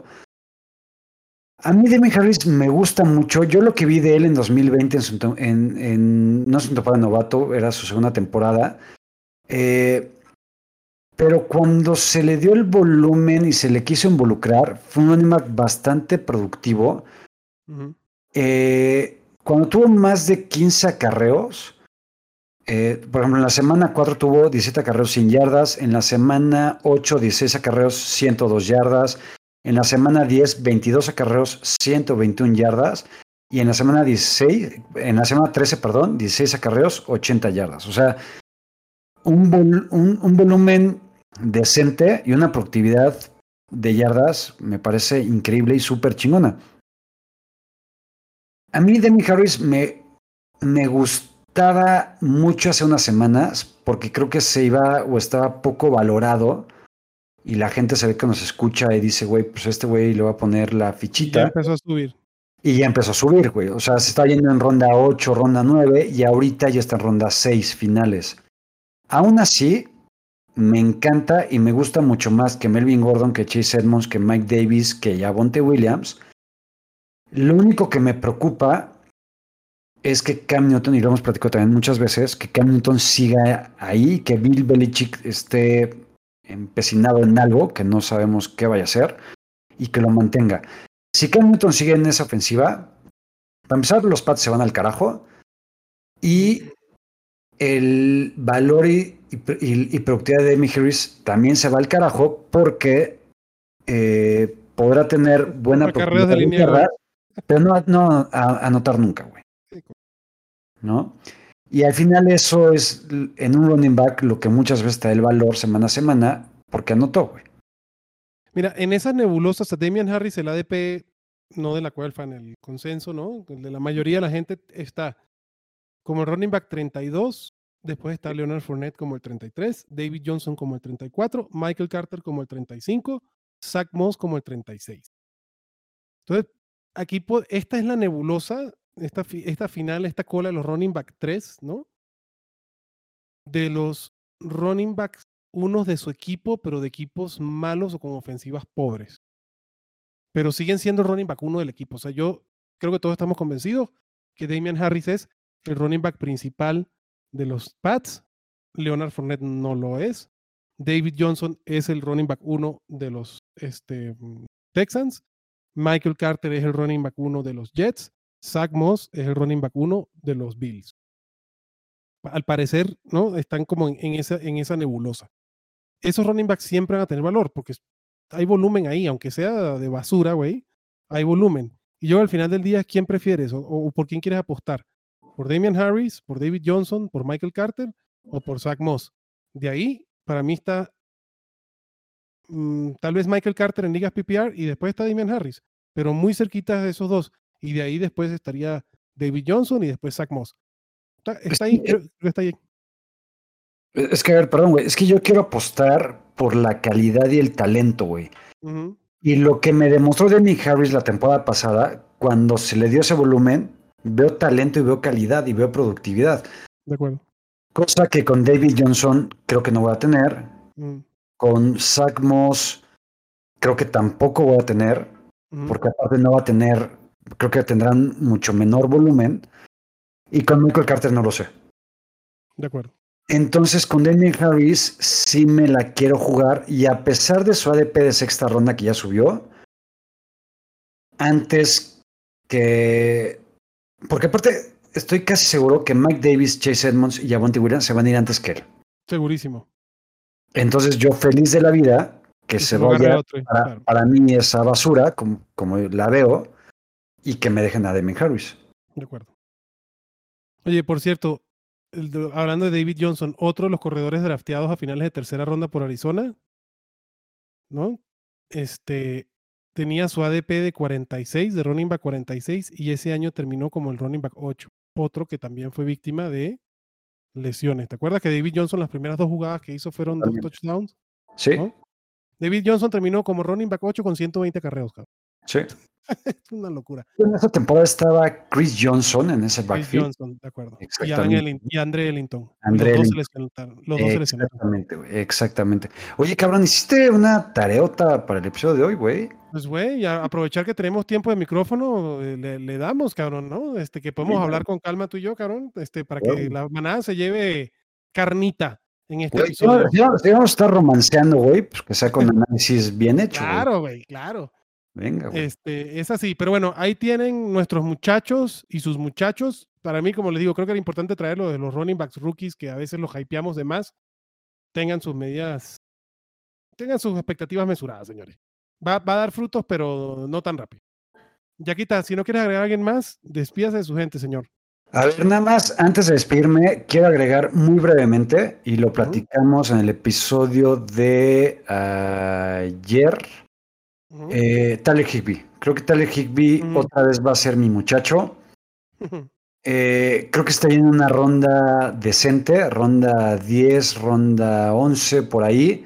A mí Damien Harris me gusta mucho. Yo lo que vi de él en 2020 no es un temporada novato, era su segunda temporada. Pero cuando se le dio el volumen y se le quiso involucrar, fue un running back bastante productivo. Cuando tuvo más de 15 acarreos, por ejemplo, en la semana 4 tuvo 17 acarreos 100 yardas, en la semana 8 16 acarreos 102 yardas, en la semana 10 22 acarreos 121 yardas y en la semana 13, 16 acarreos 80 yardas. O sea, un volumen decente y una productividad de yardas me parece increíble y súper chingona. A mí Damien Harris me gustaba mucho hace unas semanas porque creo que se iba o estaba poco valorado y la gente se ve que nos escucha y dice, güey, pues este güey le va a poner la fichita. Y ya empezó a subir. Y ya empezó a subir, güey. O sea, se está yendo en ronda 8, ronda 9 y ahorita ya está en ronda 6 finales. Aún así, me encanta y me gusta mucho más que Melvin Gordon, que Chase Edmonds, que Mike Davis, que Javonte Williams. Lo único que me preocupa es que Cam Newton, y lo hemos platicado también muchas veces, que Cam Newton siga ahí, que Bill Belichick esté empecinado en algo, que no sabemos qué vaya a hacer, y que lo mantenga. Si Cam Newton sigue en esa ofensiva, para empezar, los Pats se van al carajo, y el valor y productividad de Damien Harris también se va al carajo, porque podrá tener buena productividad de línea, pero no anotar nunca, güey. ¿No? Y al final eso es en un running back lo que muchas veces te da el valor semana a semana porque anotó, güey. Mira, en esas nebulosas, a Damien Harris, el ADP, no de la cual fan, el consenso, ¿no? El de la mayoría de la gente está como el running back 32, después está Leonard Fournette como el 33, David Johnson como el 34, Michael Carter como el 35, Zach Moss como el 36. Entonces, aquí esta es la nebulosa, esta final, esta cola de los running back 3, ¿no? De los running backs, unos de su equipo, pero de equipos malos o con ofensivas pobres. Pero siguen siendo running back 1 del equipo. O sea, yo creo que todos estamos convencidos que Damien Harris es el running back principal de los Pats. Leonard Fournette no lo es. David Johnson es el running back 1 de los Texans. Michael Carter es el running back 1 de los Jets. Zach Moss es el running back 1 de los Bills. Al parecer, ¿no? Están como en esa nebulosa. Esos running backs siempre van a tener valor porque hay volumen ahí, aunque sea de basura, güey, hay volumen. Y yo al final del día, ¿quién prefieres o por quién quieres apostar? ¿Por Damian Harris, por David Johnson, por Michael Carter o por Zach Moss? De ahí, para mí está tal vez Michael Carter en ligas PPR y después está Damian Harris, pero muy cerquita de esos dos. Y de ahí después estaría David Johnson y después Zach Moss. Está ahí, creo que está ahí. Es que, a ver, perdón, güey, es que yo quiero apostar por la calidad y el talento, güey. Uh-huh. Y lo que me demostró Damian Harris la temporada pasada, cuando se le dio ese volumen, veo talento y veo calidad y veo productividad. De acuerdo. Cosa que con David Johnson creo que no voy a tener. Con Zach Moss creo que tampoco voy a tener, porque aparte no va a tener, creo que tendrán mucho menor volumen. Y con Michael Carter no lo sé. De acuerdo. Entonces con Damian Harris sí me la quiero jugar, y a pesar de su ADP de sexta ronda que ya subió, antes que... Porque aparte estoy casi seguro que Mike Davis, Chase Edmonds y Javonte Williams se van a ir antes que él. Segurísimo. Entonces yo feliz de la vida que se vaya para mí esa basura, como la veo, y que me dejen a Damian Harris. De acuerdo. Oye, por cierto, hablando de David Johnson, otro de los corredores drafteados a finales de tercera ronda por Arizona, ¿no? Tenía su ADP de 46, de running back 46, y ese año terminó como el running back 8. Otro que también fue víctima de lesiones. ¿Te acuerdas que David Johnson las primeras 2 jugadas que hizo fueron 2 touchdowns? Sí. ¿No? David Johnson terminó como running back 8 con 120 carreos, cabrón. Sí. Es una locura. En esa temporada estaba Chris Johnson en ese backfield. Chris Johnson, de acuerdo. Y Andre Ellington. Los dos se lesionaron. Exactamente, güey. Exactamente. Oye, cabrón, ¿hiciste una tareota para el episodio de hoy, güey? Pues, güey, aprovechar que tenemos tiempo de micrófono, le damos, cabrón, ¿no? Que podemos hablar con calma tú y yo, cabrón, para que la manada se lleve carnita en este episodio. Si vamos a estar romanceando, güey, pues que sea con análisis bien hecho. Claro, güey, claro. Venga, güey. Es así, pero bueno, ahí tienen nuestros muchachos y sus muchachos. Para mí, como les digo, creo que era importante traerlo de los running backs rookies, que a veces los hypeamos de más. Tengan sus medidas, tengan sus expectativas mesuradas, señores. Va a dar frutos, pero no tan rápido. Yaquita, si no quieres agregar a alguien más, despídase de su gente, señor. A ver, nada más, antes de despedirme, quiero agregar muy brevemente, y lo platicamos en el episodio de ayer, Tyler Higbee. Creo que Tyler Higbee otra vez va a ser mi muchacho. Creo que está en una ronda decente, ronda 10, ronda 11, por ahí.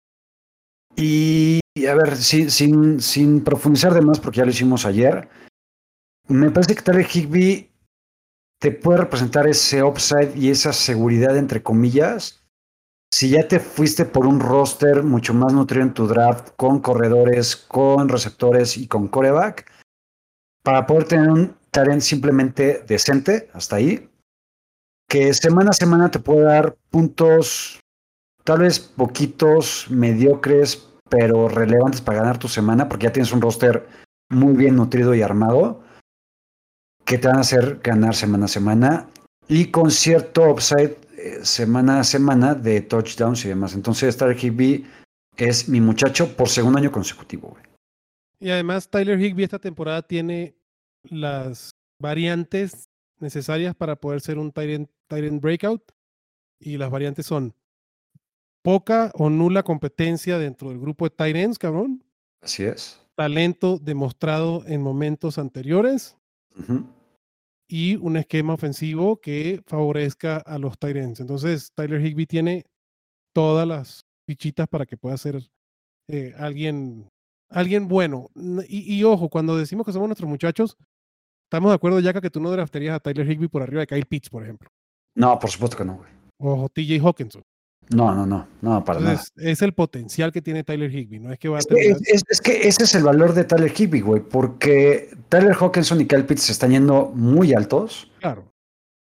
Y a ver, sin profundizar de más, porque ya lo hicimos ayer, me parece que Tyler Higbee te puede representar ese upside y esa seguridad, entre comillas, si ya te fuiste por un roster mucho más nutrido en tu draft, con corredores, con receptores y con quarterback, para poder tener un talent simplemente decente, hasta ahí, que semana a semana te puede dar puntos, tal vez poquitos, mediocres, pero relevantes para ganar tu semana, porque ya tienes un roster muy bien nutrido y armado, que te van a hacer ganar semana a semana, y con cierto upside semana a semana de touchdowns y demás. Entonces Tyler Higbee es mi muchacho por segundo año consecutivo, güey. Y además Tyler Higbee esta temporada tiene las variantes necesarias para poder ser un tight end breakout, y las variantes son poca o nula competencia dentro del grupo de tight ends, cabrón. Así es. Talento demostrado en momentos anteriores. Y un esquema ofensivo que favorezca a los tight ends. Entonces, Tyler Higbee tiene todas las fichitas para que pueda ser alguien bueno. Y ojo, cuando decimos que somos nuestros muchachos, estamos de acuerdo, Yaka, que tú no draftearías a Tyler Higbee por arriba de Kyle Pitts, por ejemplo. No, por supuesto que no, güey. O TJ Hawkinson. No, para nada. Es el potencial que tiene Tyler Higbee, no es que va a tener... Es que ese es el valor de Tyler Higbee, güey, porque Tyler Hawkinson y Kyle Pitts se están yendo muy altos. Claro.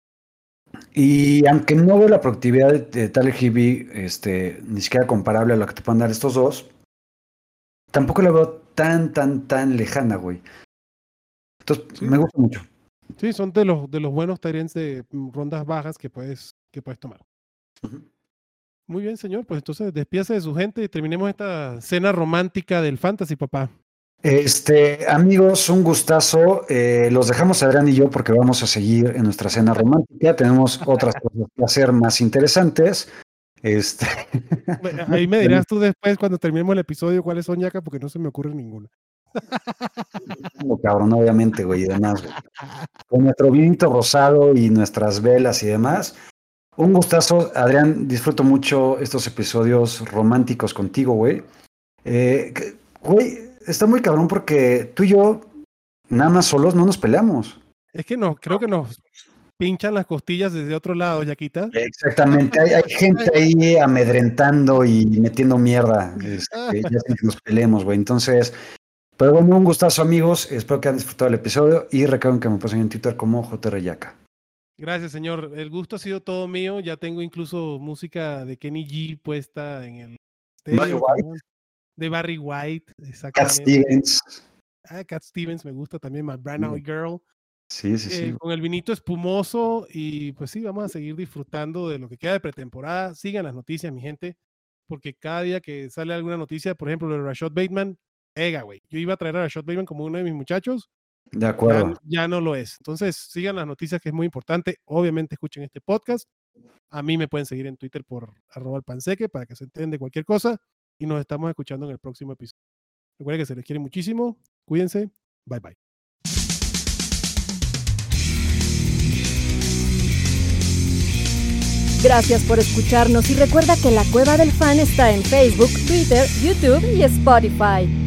Y aunque no veo la productividad de Tyler Higbee, ni siquiera comparable a la que te pueden dar estos dos, tampoco la veo tan lejana, güey. Entonces, me gusta mucho. Sí, son de los buenos tight ends de rondas bajas que puedes tomar. Uh-huh. Muy bien, señor. Pues entonces despídase de su gente y terminemos esta cena romántica del fantasy, papá. Amigos, un gustazo. Los dejamos Adrián y yo porque vamos a seguir en nuestra cena romántica. Tenemos otras cosas que hacer más interesantes. Ahí me dirás tú después cuando terminemos el episodio cuáles son, Yaka, porque no se me ocurre ninguna. No, cabrón, obviamente, güey, y demás, güey. Con nuestro vinito rosado y nuestras velas y demás. Un gustazo, Adrián. Disfruto mucho estos episodios románticos contigo, güey. Güey, está muy cabrón porque tú y yo, nada más solos, no nos peleamos. Es que creo que nos pinchan las costillas desde otro lado, Yaquita. Exactamente, hay gente ahí amedrentando y metiendo mierda. Ya sé que nos peleemos, güey. Entonces, pero bueno, un gustazo, amigos. Espero que hayan disfrutado el episodio y recuerden que me pasen en Twitter como JR Yaka. Gracias, señor. El gusto ha sido todo mío. Ya tengo incluso música de Kenny G puesta en el estéreo, de Barry White, exactamente. Cat Stevens. Cat Stevens me gusta también, My Brand New Girl. Sí. Con el vinito espumoso y pues sí, vamos a seguir disfrutando de lo que queda de pretemporada. Sigan las noticias, mi gente, porque cada día que sale alguna noticia, por ejemplo, de Rashad Bateman, güey. Yo iba a traer a Rashad Bateman como uno de mis muchachos. De acuerdo. Ya no lo es. Entonces, sigan las noticias, que es muy importante. Obviamente, escuchen este podcast. A mí me pueden seguir en Twitter por @alpanseque para que se enteren de cualquier cosa. Y nos estamos escuchando en el próximo episodio. Recuerden que se les quiere muchísimo. Cuídense. Bye, bye. Gracias por escucharnos y recuerda que La Cueva del Fan está en Facebook, Twitter, YouTube y Spotify.